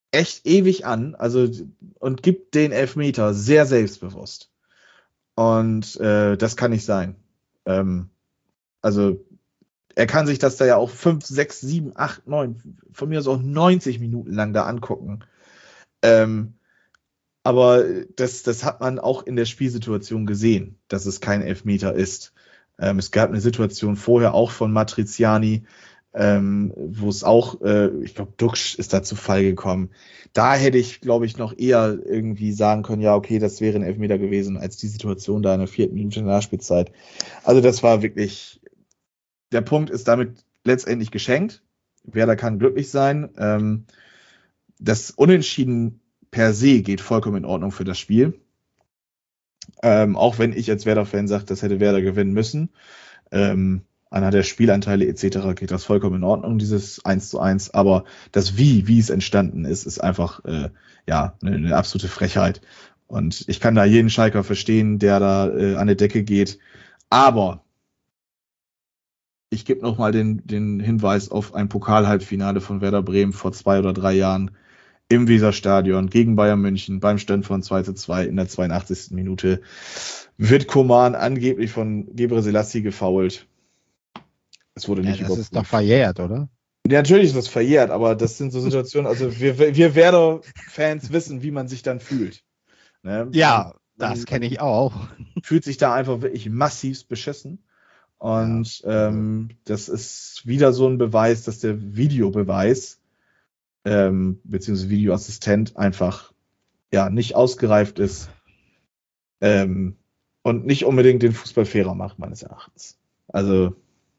[SPEAKER 3] echt ewig an, also und gibt den Elfmeter sehr selbstbewusst. Und äh, das kann nicht sein. Ähm, also er kann sich das da ja auch fünf, sechs, sieben, acht, neun, von mir aus auch neunzig Minuten lang da angucken. Ähm, aber das, das hat man auch in der Spielsituation gesehen, dass es kein Elfmeter ist. Ähm, es gab eine Situation vorher auch von Matriziani, ähm, wo es auch, äh, ich glaube, Duxch ist da zu Fall gekommen. Da hätte ich, glaube ich, noch eher irgendwie sagen können, ja, okay, das wäre ein Elfmeter gewesen, als die Situation da in der vierten Minute Nachspielzeit. Also das war wirklich, der Punkt ist damit letztendlich geschenkt. Werder kann glücklich sein. Ähm, das Unentschieden per se geht vollkommen in Ordnung für das Spiel. Ähm, auch wenn ich als Werder-Fan sage, das hätte Werder gewinnen müssen. Ähm, anhand der Spielanteile et cetera geht das vollkommen in Ordnung, dieses eins zu eins. Aber das Wie, wie es entstanden ist, ist einfach äh, ja eine, eine absolute Frechheit. Und ich kann da jeden Schalker verstehen, der da äh, an der Decke geht. Aber ich gebe nochmal den, den Hinweis auf ein Pokal-Halbfinale von Werder Bremen vor zwei oder drei Jahren im Weserstadion gegen Bayern München beim Stand von zwei zu zwei in der zweiundachtzigsten Minute wird Coman angeblich von Gebre Selassie gefoult. Es wurde
[SPEAKER 2] Ja,
[SPEAKER 3] nicht
[SPEAKER 2] das
[SPEAKER 3] überprüft.
[SPEAKER 2] ist doch verjährt, oder?
[SPEAKER 3] Ja, natürlich ist das verjährt, aber das sind so Situationen, also wir, wir Werder-Fans wissen, wie man sich dann fühlt. Ne?
[SPEAKER 2] Ja,
[SPEAKER 3] Man-
[SPEAKER 2] das
[SPEAKER 3] man
[SPEAKER 2] kenne ich auch.
[SPEAKER 3] Fühlt sich da einfach wirklich massivst beschissen. Und
[SPEAKER 2] Ja,
[SPEAKER 3] ähm, das ist wieder so ein Beweis, dass der Videobeweis ähm, beziehungsweise Videoassistent einfach ja nicht ausgereift ist ähm, und nicht unbedingt den Fußball fairer macht, meines Erachtens. Also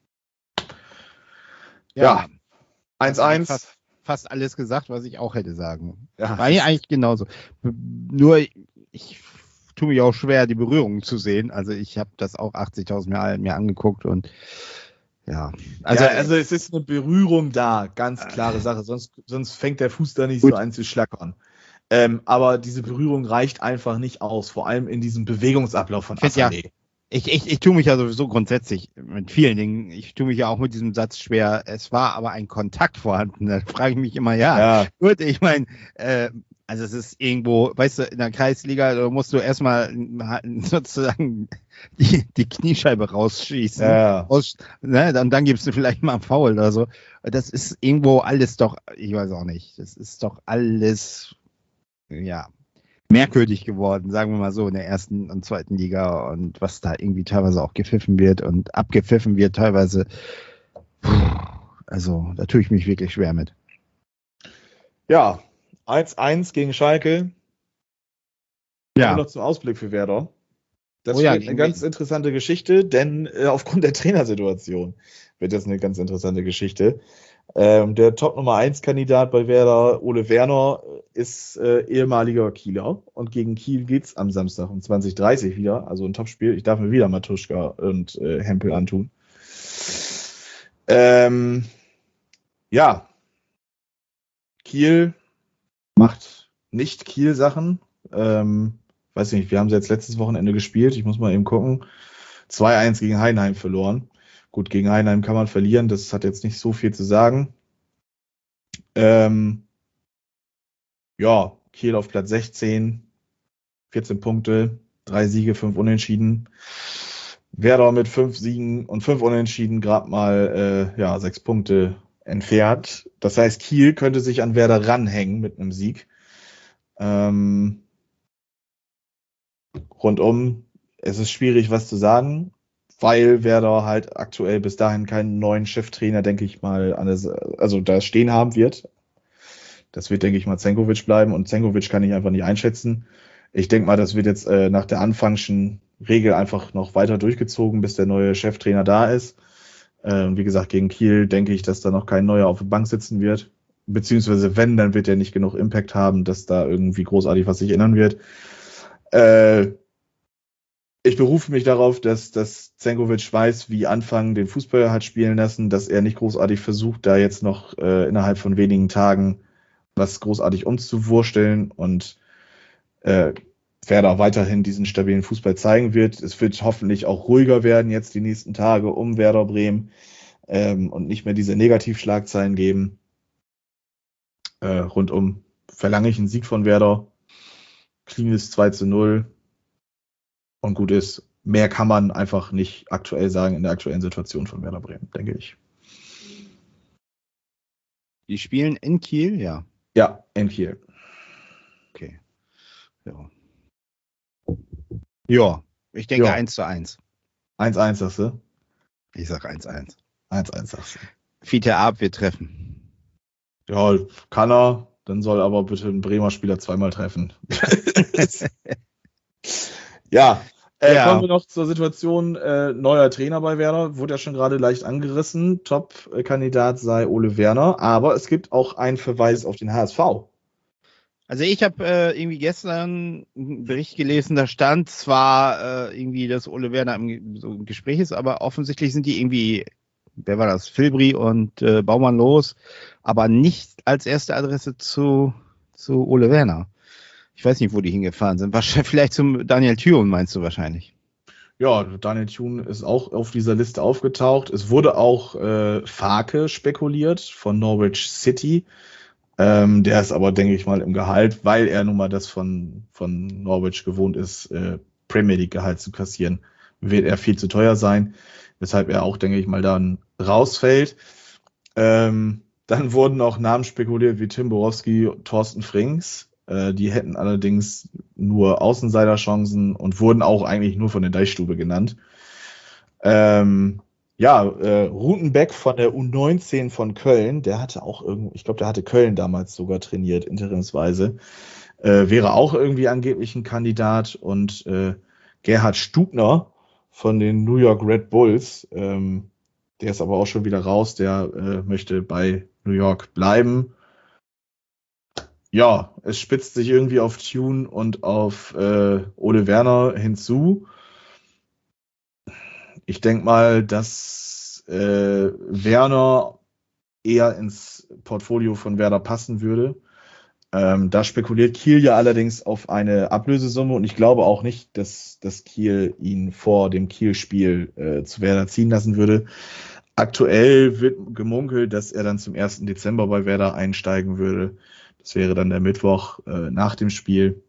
[SPEAKER 3] ja, eins
[SPEAKER 2] hast du
[SPEAKER 3] eins.
[SPEAKER 2] Fast, fast alles gesagt, was ich auch hätte sagen.
[SPEAKER 3] Ja,
[SPEAKER 2] War ja eigentlich genauso. Nur ich tue mich auch schwer, die Berührungen zu sehen. Also ich habe das auch achtzigtausend Mal mir angeguckt und ja.
[SPEAKER 3] Also, ja, also es ist eine Berührung da, ganz klare Sache. Sonst, sonst fängt der Fuß da nicht
[SPEAKER 2] Gut.
[SPEAKER 3] so an zu schlackern. Ähm, aber diese Berührung reicht einfach nicht aus, vor allem in diesem Bewegungsablauf von
[SPEAKER 2] Ich, ja,
[SPEAKER 3] Afellay.
[SPEAKER 2] ich, ich, ich tue mich ja sowieso grundsätzlich mit vielen Dingen, ich tue mich ja auch mit diesem Satz schwer, es war aber ein Kontakt vorhanden. Da frage ich mich immer, ja,
[SPEAKER 3] Ja.
[SPEAKER 2] gut, ich meine, äh, also es ist irgendwo, weißt du, in der Kreisliga, da musst du erstmal sozusagen die, die Kniescheibe rausschießen.
[SPEAKER 3] Ja.
[SPEAKER 2] Raus, ne, dann, dann gibst du vielleicht mal einen Foul oder so. Das ist irgendwo alles doch, ich weiß auch nicht, das ist doch alles, ja, merkwürdig geworden, sagen wir mal so, in der ersten und zweiten Liga und was da irgendwie teilweise auch gepfiffen wird und abgepfiffen wird teilweise. Also, da tue ich mich wirklich schwer mit.
[SPEAKER 3] Ja, eins eins gegen Schalke.
[SPEAKER 2] Ja.
[SPEAKER 3] Noch zum Ausblick für Werder. Das
[SPEAKER 2] Oh ja,
[SPEAKER 3] wird eine ganz interessante Geschichte, denn äh, aufgrund der Trainersituation wird das eine ganz interessante Geschichte. Ähm, der Top Nummer eins Kandidat bei Werder, Ole Werner, ist äh, ehemaliger Kieler und gegen Kiel geht's am Samstag um zwanzig Uhr dreißig wieder, also ein Topspiel. Ich darf mir wieder Matuschka und äh, Hempel antun. Ähm, ja, Kiel macht nicht Kiel-Sachen. Ähm, weiß nicht, wir haben sie jetzt letztes Wochenende gespielt. Ich muss mal eben gucken. zwei eins gegen Heidenheim verloren. Gut, gegen Heidenheim kann man verlieren. Das hat jetzt nicht so viel zu sagen. Ähm, ja, Kiel auf Platz sechzehn. vierzehn Punkte. Drei Siege, fünf Unentschieden. Werder mit fünf Siegen und fünf Unentschieden gerade mal äh, ja, sechs Punkte entfernt. Das heißt, Kiel könnte sich an Werder ranhängen mit einem Sieg. Ähm, rundum, es ist schwierig, was zu sagen, weil Werder halt aktuell bis dahin keinen neuen Cheftrainer, denke ich mal, an der, also da stehen haben wird. Das wird, denke ich mal, Zenkovic bleiben und Zenkovic kann ich einfach nicht einschätzen. Ich denke mal, das wird jetzt äh, nach der anfangschen Regel einfach noch weiter durchgezogen, bis der neue Cheftrainer da ist. Äh, wie gesagt, gegen Kiel denke ich, dass da noch kein neuer auf der Bank sitzen wird. Beziehungsweise wenn, dann wird er nicht genug Impact haben, dass da irgendwie großartig was sich ändern wird. Äh, ich berufe mich darauf, dass, dass Zenkovic weiß, wie Anfang den Fußball hat spielen lassen, dass er nicht großartig versucht, da jetzt noch äh, innerhalb von wenigen Tagen was großartig umzuwursteln und äh, Werder weiterhin diesen stabilen Fußball zeigen wird. Es wird hoffentlich auch ruhiger werden jetzt die nächsten Tage um Werder Bremen ähm, und nicht mehr diese Negativschlagzeilen geben. Äh, rundum verlange ich einen Sieg von Werder. Cleanes zwei zu null. Und gut ist. Mehr kann man einfach nicht aktuell sagen in der aktuellen Situation von Werder Bremen, denke ich.
[SPEAKER 2] Die spielen in Kiel, ja.
[SPEAKER 3] Ja, in Kiel.
[SPEAKER 2] Okay. Ja. Ja, ich denke
[SPEAKER 3] Ja.
[SPEAKER 2] eins zu eins.
[SPEAKER 3] eins eins sagst du?
[SPEAKER 2] Ich sag eins eins.
[SPEAKER 3] eins eins sagst du.
[SPEAKER 2] Fiete Ab, wir treffen.
[SPEAKER 3] Ja, kann er. Dann soll aber bitte ein Bremer Spieler zweimal treffen. ja, äh,
[SPEAKER 2] Ja.
[SPEAKER 3] kommen wir noch zur Situation äh, neuer Trainer bei Werder. Wurde ja schon gerade leicht angerissen. Top-Kandidat sei Ole Werner. Aber es gibt auch einen Verweis auf den H S V.
[SPEAKER 2] Also ich habe äh, irgendwie gestern einen Bericht gelesen, da stand zwar äh, irgendwie, dass Ole Werner im, so im Gespräch ist, aber offensichtlich sind die irgendwie, wer war das, Filbri und äh, Baumann los, aber nicht als erste Adresse zu, zu Ole Werner. Ich weiß nicht, wo die hingefahren sind. Wahrscheinlich vielleicht zum Daniel Thüren, meinst du wahrscheinlich?
[SPEAKER 3] Ja, Daniel Thune ist auch auf dieser Liste aufgetaucht. Es wurde auch äh, Farke spekuliert von Norwich City. Ähm, der ist aber, denke ich mal, im Gehalt, weil er nun mal das von, von Norwich gewohnt ist, äh, Premier League Gehalt zu kassieren, wird er viel zu teuer sein, weshalb er auch, denke ich mal, dann rausfällt. Ähm, dann wurden auch Namen spekuliert wie Tim Borowski, Thorsten Frings. Äh, die hätten allerdings nur Außenseiterchancen und wurden auch eigentlich nur von der Deichstube genannt. Ähm, Ja, äh, Rutenbeck von der U neunzehn von Köln, der hatte auch irgendwie, ich glaube, der hatte Köln damals sogar trainiert, interimsweise, äh, wäre auch irgendwie angeblich ein Kandidat. Und äh, Gerhard Stubner von den New York Red Bulls, ähm, der ist aber auch schon wieder raus, der äh, möchte bei New York bleiben. Ja, es spitzt sich irgendwie auf Thune und auf äh, Ole Werner hinzu. Ich denke mal, dass äh, Werner eher ins Portfolio von Werder passen würde. Ähm, da spekuliert Kiel ja allerdings auf eine Ablösesumme und ich glaube auch nicht, dass, dass Kiel ihn vor dem Kiel-Spiel äh, zu Werder ziehen lassen würde. Aktuell wird gemunkelt, dass er dann zum ersten Dezember bei Werder einsteigen würde. Das wäre dann der Mittwoch äh, nach dem Spiel.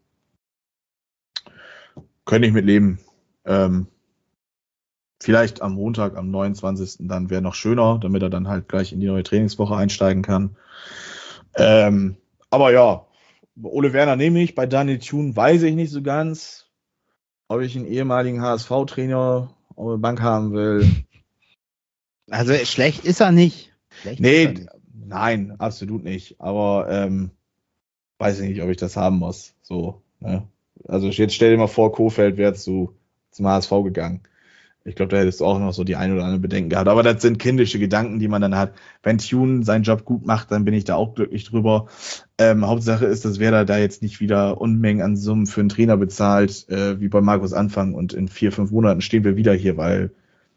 [SPEAKER 3] Könnte ich mit leben. Ähm, Vielleicht am Montag, am neunundzwanzigsten dann wäre noch schöner, damit er dann halt gleich in die neue Trainingswoche einsteigen kann. Ähm, aber ja, Ole Werner nehme ich. Bei Daniel Thune weiß ich nicht so ganz, ob ich einen ehemaligen H S V-Trainer auf der Bank haben will.
[SPEAKER 2] Also schlecht ist er nicht. Schlecht
[SPEAKER 3] Nee,
[SPEAKER 2] ist er nicht.
[SPEAKER 3] nein, absolut nicht. Aber ähm, weiß ich nicht, ob ich das haben muss. So, ne? Also jetzt stell dir mal vor, Kohfeldt wäre zu, zum H S V gegangen. Ich glaube, da hättest du auch noch so die ein oder andere Bedenken gehabt. Aber das sind kindische Gedanken, die man dann hat. Wenn Thune seinen Job gut macht, dann bin ich da auch glücklich drüber. Ähm, Hauptsache ist, dass Werder da jetzt nicht wieder Unmengen an Summen für einen Trainer bezahlt, äh, wie bei Markus Anfang. Und in vier, fünf Monaten stehen wir wieder hier, weil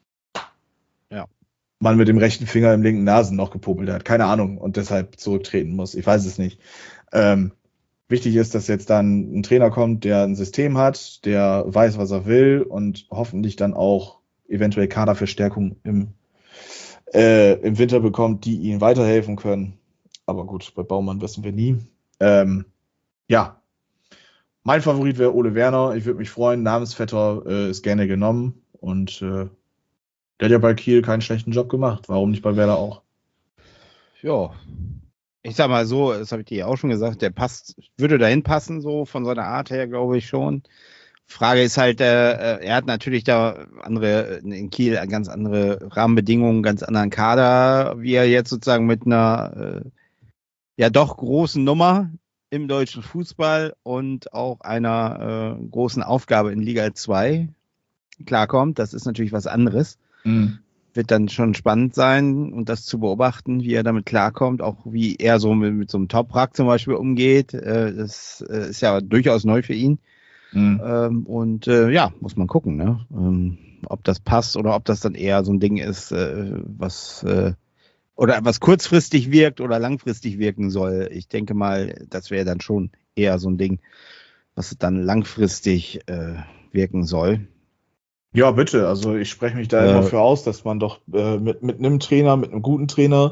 [SPEAKER 2] Ja.
[SPEAKER 3] man mit dem rechten Finger im linken Nasen noch gepopelt hat. Keine Ahnung. Und deshalb zurücktreten muss. Ich weiß es nicht. Ähm, Wichtig ist, dass jetzt dann ein Trainer kommt, der ein System hat, der weiß, was er will und hoffentlich dann auch eventuell Kaderverstärkung im, äh, im Winter bekommt, die ihm weiterhelfen können. Aber gut, bei Baumann wissen wir nie. Ähm, ja, mein Favorit wäre Ole Werner. Ich würde mich freuen. Namensvetter äh, ist gerne genommen und äh, der hat ja bei Kiel keinen schlechten Job gemacht. Warum nicht bei Werder auch?
[SPEAKER 2] Ja. Ich sag mal so, das habe ich dir ja auch schon gesagt, der passt, würde dahin passen, so von seiner Art her, glaube ich schon. Frage ist halt, äh, er hat natürlich da andere, in Kiel ganz andere Rahmenbedingungen, ganz anderen Kader, wie er jetzt sozusagen mit einer äh, ja doch großen Nummer im deutschen Fußball und auch einer äh, großen Aufgabe in Liga zwei klarkommt. Das ist natürlich was anderes.
[SPEAKER 3] Mhm.
[SPEAKER 2] Wird dann schon spannend sein und das zu beobachten, wie er damit klarkommt, auch wie er so mit, mit so einem Top-Rack zum Beispiel umgeht. Äh, das äh, ist ja durchaus neu für ihn.
[SPEAKER 3] Mhm.
[SPEAKER 2] Ähm, und äh, ja, muss man gucken, ne? ähm, ob das passt oder ob das dann eher so ein Ding ist, äh, was äh, oder was kurzfristig wirkt oder langfristig wirken soll. Ich denke mal, das wäre dann schon eher so ein Ding, was dann langfristig äh, wirken soll.
[SPEAKER 3] Ja, bitte. Also ich spreche mich da
[SPEAKER 2] Äh,
[SPEAKER 3] immer für aus, dass man doch äh, mit, mit einem Trainer, mit einem guten Trainer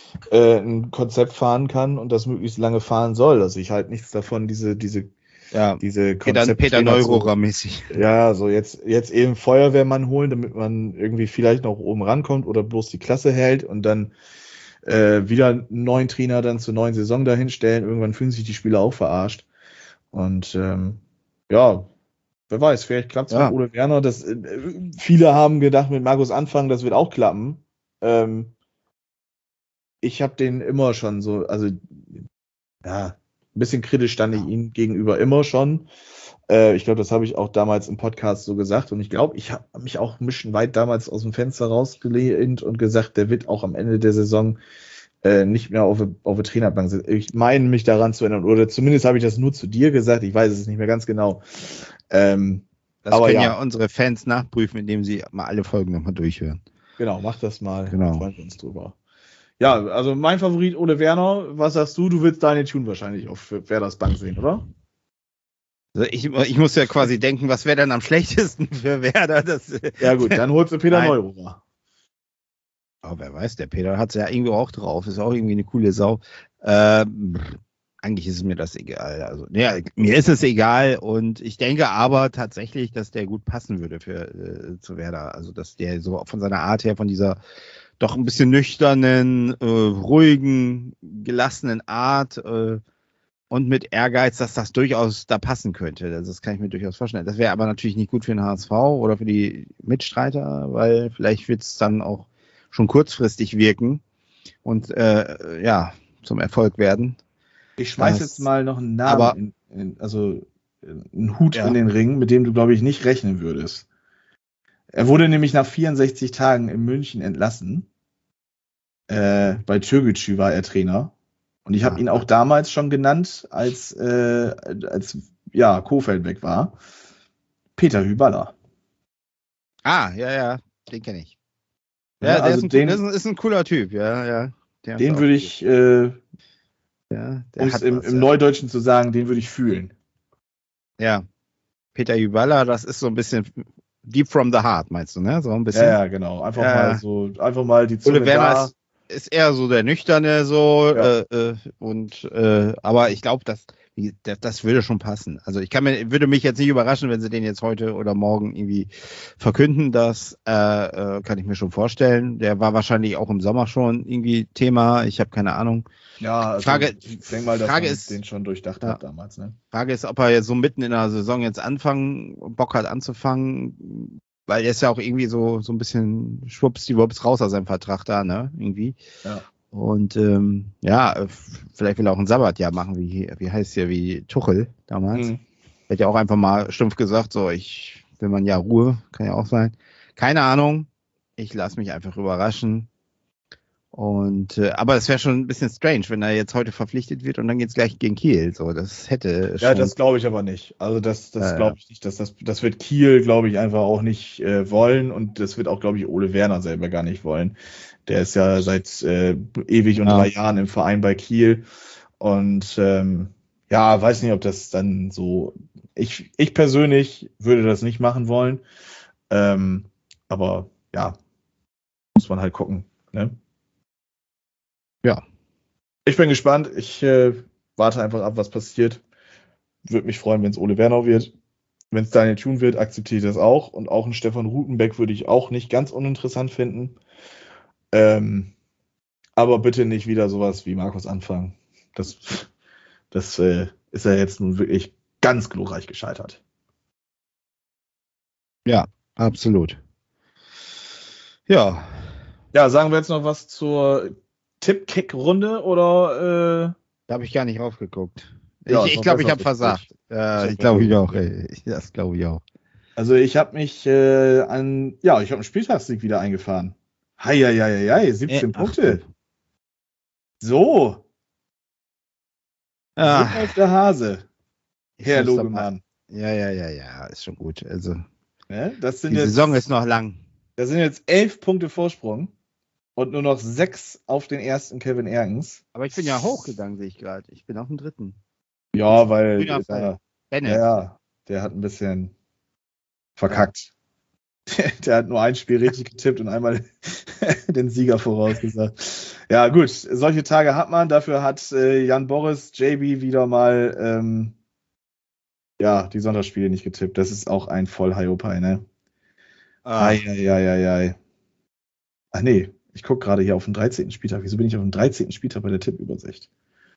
[SPEAKER 3] äh, ein Konzept fahren kann und das möglichst lange fahren soll. Also ich halte nichts davon, diese, diese,
[SPEAKER 2] Ja,
[SPEAKER 3] diese
[SPEAKER 2] Peter, Peter
[SPEAKER 3] Konzepttrainer zu-
[SPEAKER 2] Neururer-mäßig.
[SPEAKER 3] Ja, so jetzt, jetzt eben Feuerwehrmann holen, damit man irgendwie vielleicht noch oben rankommt oder bloß die Klasse hält und dann äh, wieder einen neuen Trainer dann zur neuen Saison dahinstellen. Irgendwann fühlen sich die Spieler auch verarscht. Und ähm, ja, wer weiß, vielleicht klappt es
[SPEAKER 2] Ja.
[SPEAKER 3] mit Ole Werner. Das, äh, viele haben gedacht, mit Markus Anfang, das wird auch klappen. Ähm, ich habe den immer schon so, also ja, ein bisschen kritisch stand ich ihm gegenüber immer schon. Äh, ich glaube, das habe ich auch damals im Podcast so gesagt. Und ich glaube, ich habe mich auch ein bisschen weit damals aus dem Fenster rausgelehnt und gesagt, der wird auch am Ende der Saison äh, nicht mehr auf, auf der Trainerbank sitzen. Ich meine mich daran zu erinnern, oder zumindest habe ich das nur zu dir gesagt. Ich weiß es nicht mehr ganz genau. Ähm,
[SPEAKER 2] Das
[SPEAKER 3] aber
[SPEAKER 2] können
[SPEAKER 3] ja,
[SPEAKER 2] ja unsere Fans nachprüfen, indem sie mal alle Folgen nochmal durchhören.
[SPEAKER 3] genau, mach das mal.
[SPEAKER 2] Genau.
[SPEAKER 3] Freuen wir uns drüber. Ja, also mein Favorit Ole Werner. Was sagst du? Du willst Daniel Thune wahrscheinlich auf Werders Bank sehen, oder?
[SPEAKER 2] Also ich, ich muss ja quasi denken, was wäre denn am schlechtesten für Werder? Das,
[SPEAKER 3] Ja gut, dann holst du Peter
[SPEAKER 2] Nein.
[SPEAKER 3] Neururer.
[SPEAKER 2] Aber wer weiß, der Peter hat es ja irgendwie auch drauf. Ist auch irgendwie eine coole Sau. Ähm, eigentlich ist mir das egal. Also, ja, mir ist es egal und ich denke aber tatsächlich, dass der gut passen würde für äh, zu Werder. Also, dass der so von seiner Art her, von dieser doch ein bisschen nüchternen, äh, ruhigen, gelassenen Art äh, und mit Ehrgeiz, dass das durchaus da passen könnte. Das, das kann ich mir durchaus vorstellen. Das wäre aber natürlich nicht gut für den H S V oder für die Mitstreiter, weil vielleicht wird es dann auch schon kurzfristig wirken und äh, ja, zum Erfolg werden.
[SPEAKER 3] Ich schmeiß
[SPEAKER 2] Das-
[SPEAKER 3] jetzt mal noch einen Namen,
[SPEAKER 2] aber-
[SPEAKER 3] in, in, also äh, einen Hut
[SPEAKER 2] Ja.
[SPEAKER 3] in den Ring, mit dem du, glaube ich, nicht rechnen würdest. Er wurde nämlich nach vierundsechzig Tagen in München entlassen. Äh, bei Türkgücü war er Trainer. Und ich habe
[SPEAKER 2] Ah.
[SPEAKER 3] ihn auch damals schon genannt, als, äh, als ja, Kofeld weg war. Peter Hüballer.
[SPEAKER 2] Ah, ja, ja, den kenne ich.
[SPEAKER 3] Ja,
[SPEAKER 2] Ja, der
[SPEAKER 3] also
[SPEAKER 2] ist, ein,
[SPEAKER 3] den-
[SPEAKER 2] das ist, ein, ist ein cooler Typ, ja, ja. Der ist
[SPEAKER 3] Den
[SPEAKER 2] auch-
[SPEAKER 3] würde ich, äh,
[SPEAKER 2] ja, der
[SPEAKER 3] um es
[SPEAKER 2] hat
[SPEAKER 3] im,
[SPEAKER 2] was,
[SPEAKER 3] im
[SPEAKER 2] ja.
[SPEAKER 3] Neudeutschen zu sagen, den würde ich fühlen.
[SPEAKER 2] Ja, Peter Hüballer, das ist so ein bisschen deep from the heart, meinst du, ne? So ein bisschen.
[SPEAKER 3] Ja, ja, genau. Einfach
[SPEAKER 2] Ja.
[SPEAKER 3] mal so, einfach mal die Zunge
[SPEAKER 2] Ole Werner
[SPEAKER 3] da.
[SPEAKER 2] ist, ist eher so der Nüchterne, so,
[SPEAKER 3] Ja.
[SPEAKER 2] äh, äh, und, äh, aber ich glaube, das, wie- das, das würde schon passen. Also ich kann mir, würde mich jetzt nicht überraschen, wenn sie den jetzt heute oder morgen irgendwie verkünden. Das äh, äh, kann ich mir schon vorstellen. Der war wahrscheinlich auch im Sommer schon irgendwie Thema. Ich habe keine Ahnung.
[SPEAKER 3] Ja, also
[SPEAKER 2] Frage-
[SPEAKER 3] ich denke mal, dass
[SPEAKER 2] Frage
[SPEAKER 3] man
[SPEAKER 2] ist-
[SPEAKER 3] den schon durchdacht
[SPEAKER 2] Ja.
[SPEAKER 3] hat damals. Ne?
[SPEAKER 2] Frage ist, ob er jetzt so mitten in der Saison jetzt anfangen, Bock hat anzufangen, weil er ist ja auch irgendwie so, so ein bisschen schwuppsdiwupps raus aus seinem Vertrag da, ne? Irgendwie.
[SPEAKER 3] Ja.
[SPEAKER 2] Und ähm, ja, äh, vielleicht will er auch ein Sabbatjahr machen, wie, wie heißt ja, wie Tuchel damals.
[SPEAKER 3] Mhm.
[SPEAKER 2] Er hat ja auch einfach mal stumpf gesagt, so, ich will mal ein Jahr Ruhe, kann ja auch sein. Keine Ahnung, ich lasse mich einfach überraschen. Und äh, aber es wäre schon ein bisschen strange, wenn er jetzt heute verpflichtet wird und dann geht's gleich gegen Kiel. So, das hätte
[SPEAKER 3] Ja,
[SPEAKER 2] schon.
[SPEAKER 3] das glaube ich aber nicht. Also das, das
[SPEAKER 2] Ja,
[SPEAKER 3] glaube ich nicht. Dass das, das wird Kiel, glaube ich, einfach auch nicht äh, wollen und das wird auch, glaube ich, Ole Werner selber gar nicht wollen. Der ist ja seit äh, ewig und
[SPEAKER 2] Ja.
[SPEAKER 3] drei Jahren im Verein bei Kiel und ähm, ja, weiß nicht, ob das dann so. Ich, ich persönlich würde das nicht machen wollen, ähm, aber ja, muss man halt gucken. Ne?
[SPEAKER 2] Ja.
[SPEAKER 3] Ich bin gespannt. Ich äh, warte einfach ab, was passiert. Würde mich freuen, wenn es Ole Werner wird. Wenn es Daniel Thune wird, akzeptiere ich das auch. Und auch einen Stefan Rutenbeck würde ich auch nicht ganz uninteressant finden. Ähm, aber bitte nicht wieder sowas wie Markus Anfang. Das, das äh, ist ja jetzt nun wirklich ganz glorreich gescheitert.
[SPEAKER 2] Absolut. Ja,
[SPEAKER 3] Ja, sagen wir jetzt noch was zur Tipp-Kick-Runde oder äh,
[SPEAKER 2] da habe ich gar nicht raufgeguckt.
[SPEAKER 3] Ja, ist
[SPEAKER 2] ich ich
[SPEAKER 3] noch
[SPEAKER 2] glaube, ich
[SPEAKER 3] besser
[SPEAKER 2] habe
[SPEAKER 3] als
[SPEAKER 2] versagt. Ja,
[SPEAKER 3] Ist
[SPEAKER 2] ich
[SPEAKER 3] auch
[SPEAKER 2] glaube ich
[SPEAKER 3] besser
[SPEAKER 2] auch.
[SPEAKER 3] als
[SPEAKER 2] Ey. Das glaube ich auch.
[SPEAKER 3] Also ich habe mich äh, an, ja, ich habe einen Spieltagssieg wieder eingefahren. Heieieiei, siebzehn
[SPEAKER 2] Äh, ach,
[SPEAKER 3] Punkte.
[SPEAKER 2] du.
[SPEAKER 3] So, so
[SPEAKER 2] Ah,
[SPEAKER 3] läuft der Hase.
[SPEAKER 2] ich
[SPEAKER 3] Herr
[SPEAKER 2] muss doch mal-
[SPEAKER 3] Logemann.
[SPEAKER 2] Ja, ja, ja, ja, ist schon gut. Also
[SPEAKER 3] Ne? Das sind
[SPEAKER 2] die
[SPEAKER 3] jetzt,
[SPEAKER 2] Saison ist noch lang.
[SPEAKER 3] das sind jetzt elf Punkte Vorsprung und nur noch sechs auf den ersten Kevin Ergens.
[SPEAKER 2] Aber ich bin ja hochgegangen, sehe ich gerade. Ich bin auf dem dritten.
[SPEAKER 3] Ja, weil
[SPEAKER 2] Grüner
[SPEAKER 3] der,
[SPEAKER 2] Pfeil. Bennett.
[SPEAKER 3] ja, der hat ein bisschen verkackt. Der, der hat nur ein Spiel richtig getippt und einmal den Sieger vorausgesagt. Ja, gut, solche Tage hat man. Dafür hat äh, Jan Boris, J B wieder mal ähm, ja, die Sonntagsspiele nicht getippt. Das ist auch ein voll Hiopai, ne?
[SPEAKER 2] Ah,
[SPEAKER 3] Eieieiei. Ach nee, ich gucke gerade hier auf den dreizehnten Spieltag. Wieso bin ich auf dem dreizehnten Spieltag bei der Tippübersicht?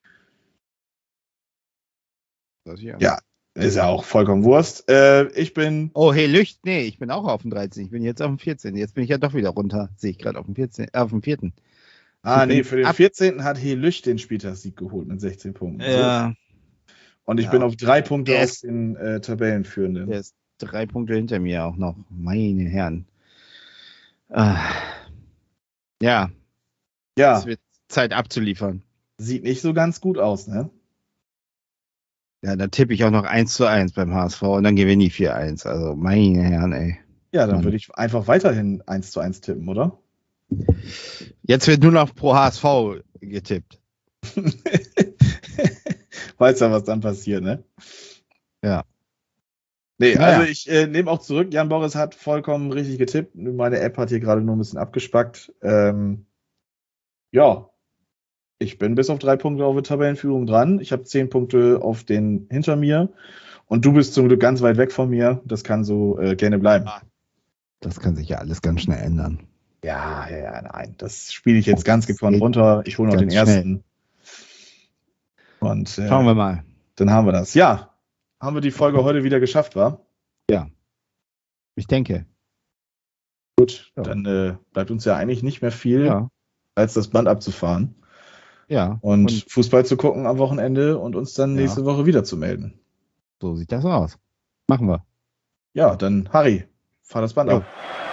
[SPEAKER 2] das hier.
[SPEAKER 3] Ja, ist ja auch vollkommen Wurst. Äh, ich bin.
[SPEAKER 2] Oh, hey, Lücht, nee, ich bin auch auf dem dreizehnten. Ich bin jetzt auf dem vierzehnten. Jetzt bin ich ja doch wieder runter. Sehe ich gerade auf dem vierzehnten, äh, auf dem vierten.
[SPEAKER 3] Ah,
[SPEAKER 2] Ich bin
[SPEAKER 3] nee, für den
[SPEAKER 2] ab-
[SPEAKER 3] vierzehnten hat Helücht den Spieltagssieg geholt mit sechzehn Punkten.
[SPEAKER 2] Ja,
[SPEAKER 3] Und ich
[SPEAKER 2] Ja.
[SPEAKER 3] bin auf drei Punkte
[SPEAKER 2] Der
[SPEAKER 3] auf
[SPEAKER 2] ist-
[SPEAKER 3] den äh, Tabellenführenden.
[SPEAKER 2] der ist drei Punkte hinter mir auch noch. Meine Herren. Ah. Ja,
[SPEAKER 3] Ja,
[SPEAKER 2] es wird Zeit abzuliefern.
[SPEAKER 3] sieht nicht so ganz gut aus, ne?
[SPEAKER 2] Ja, dann tippe ich auch noch eins zu eins beim H S V und dann gewinne ich vier eins. Also, meine Herren, ey.
[SPEAKER 3] Ja, dann
[SPEAKER 2] Mann.
[SPEAKER 3] würde ich einfach weiterhin eins zu eins tippen, oder?
[SPEAKER 2] Jetzt wird nur noch pro H S V getippt.
[SPEAKER 3] Weiß ja, was dann passiert, ne?
[SPEAKER 2] Ja.
[SPEAKER 3] Nee,
[SPEAKER 2] Naja.
[SPEAKER 3] also ich äh, nehme auch zurück, Jan Boris hat vollkommen richtig getippt. Meine App hat hier gerade nur ein bisschen abgespackt. Ähm, ja, ich bin bis auf drei Punkte auf der Tabellenführung dran. Ich habe zehn Punkte auf den hinter mir. Und du bist zum Glück ganz weit weg von mir. Das kann so äh, gerne bleiben.
[SPEAKER 2] Das kann sich ja alles ganz schnell ändern.
[SPEAKER 3] Ja, ja, ja, nein. Das spiele ich jetzt ganz
[SPEAKER 2] Das
[SPEAKER 3] gekonnt
[SPEAKER 2] geht
[SPEAKER 3] runter. Ich hole noch den
[SPEAKER 2] ganz
[SPEAKER 3] ersten. Und äh,
[SPEAKER 2] Schauen wir mal.
[SPEAKER 3] dann haben wir das. Ja, haben wir die Folge heute wieder geschafft, wa?
[SPEAKER 2] Ich denke.
[SPEAKER 3] Gut,
[SPEAKER 2] Ja.
[SPEAKER 3] dann äh, bleibt uns ja eigentlich nicht mehr viel,
[SPEAKER 2] Ja.
[SPEAKER 3] als das Band abzufahren
[SPEAKER 2] Ja.
[SPEAKER 3] und, Fußball zu gucken am Wochenende und uns dann
[SPEAKER 2] Ja.
[SPEAKER 3] nächste Woche wieder zu melden.
[SPEAKER 2] so sieht das aus. Machen wir.
[SPEAKER 3] Ja, dann Harry, fahr das Band
[SPEAKER 2] Jo.
[SPEAKER 3] ab.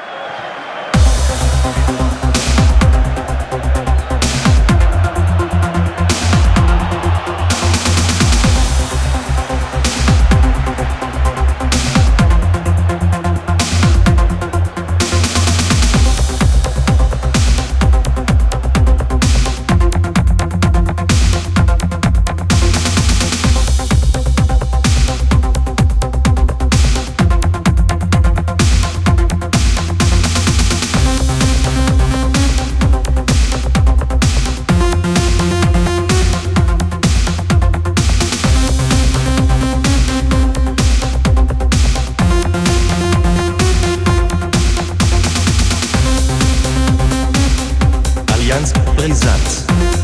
[SPEAKER 1] Allianz brisant.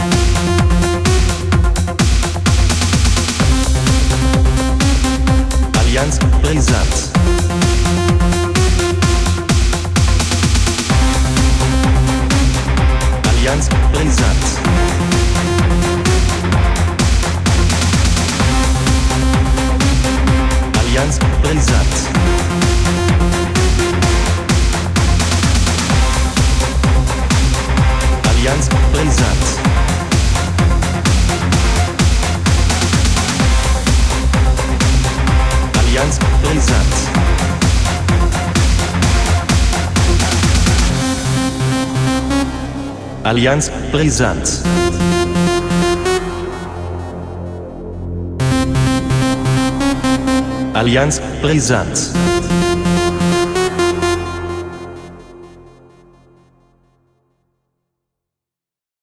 [SPEAKER 1] Allianz brisant. Allianz brisant. Allianz brisant. Allianz brisant. Allianz brisant. Allianz brisant. Allianz brisant.